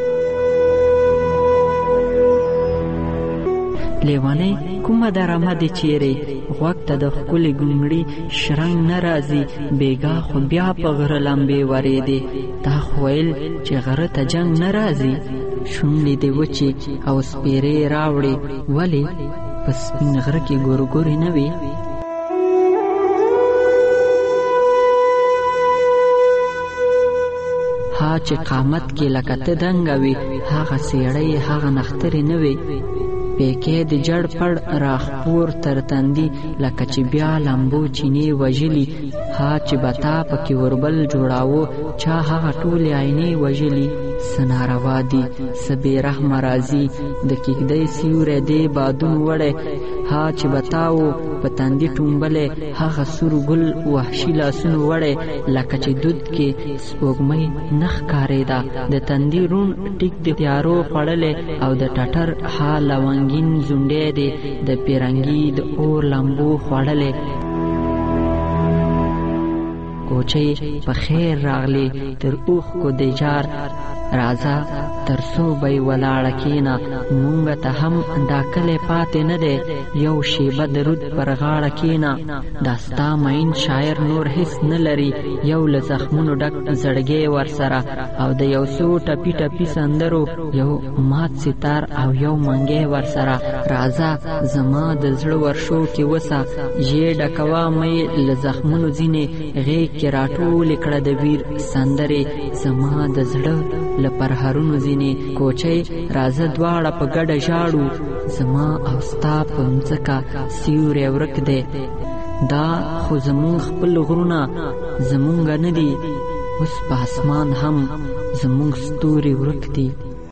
لیوانې کومه درمه دې چیرې غوږ ته د ښکلې ګونګړي شرنګ نه راځي بیګا خو بیا په غره لمبې ورېدې تا خو ویل چې غره ته جنګ نه راځي شونډې دې وچې او سپېرې راوړې ولې په سپین غره کې ګورګورې نه وي ها چې قامت کې لکه ته دنګه وي هغه سیړۍ هغه نخترې نه وي پیکې د جړ پړ راخپور تر تندي لکه چې بیا لمبو چینې وژلي ها چې بتا پکې وربل جوړاوه چا هغه ټولې عینې وژلي سناروا دي سبې رحم راځي د کېږدۍ سیوری دی بادون وړی ها چې بتاو په تندي ټومبلی هغه سور ګل وحشي لاسونو وړی لکه چې دود کې سپوږمۍ نه ښکارېده د تندي روڼ ټیک د تیارو خوړلی او د ټټر ها لونګین زونډی دی د پیرنګي د اور لمبو خوړلی کوچی په خیر راغلی تر اوښ کو د جار راځه تر څو به یې ولاړه کېنه مونږ ته هم دا کلی پاتې نه دی یو شیبه د رود پر غاړه کېنه دا ستا مین شاعر نور هیڅ نه لري یو له زخمونو ډک زړګی ورسره او د یو څو ټپي ټپي سندرو یو مات ستار او یو منګی ورسره راځه زما د زړه ورشو کې وسه یې ډکوه مې له زخمونو ځینې غیږ کې راټول کړه د ویر سندرې زما د زړه له پرهرونو ځینې کوچۍ راځه دواړه په ګډه ژاړو زما او ستا په مځکه سیوری ورک دی دا خو زمونږ خپل غرونه زمونږ نه دي اوس په اسمان هم زمونږ ستوري ورک دي.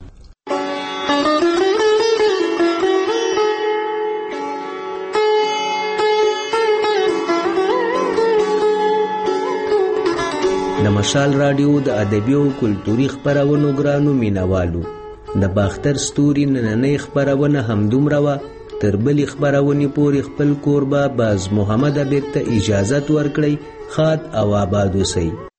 د مشال رادیو د ادبي او کلتوري خبرونو ګرانو مینوالو د باختر ستوري نننۍ خبرونه همدومره وه. تر بلې خبرونې پورې خپل کوربه باز محمد بیرته اجازت ورکړئ. ښاد او آباد اوسئ.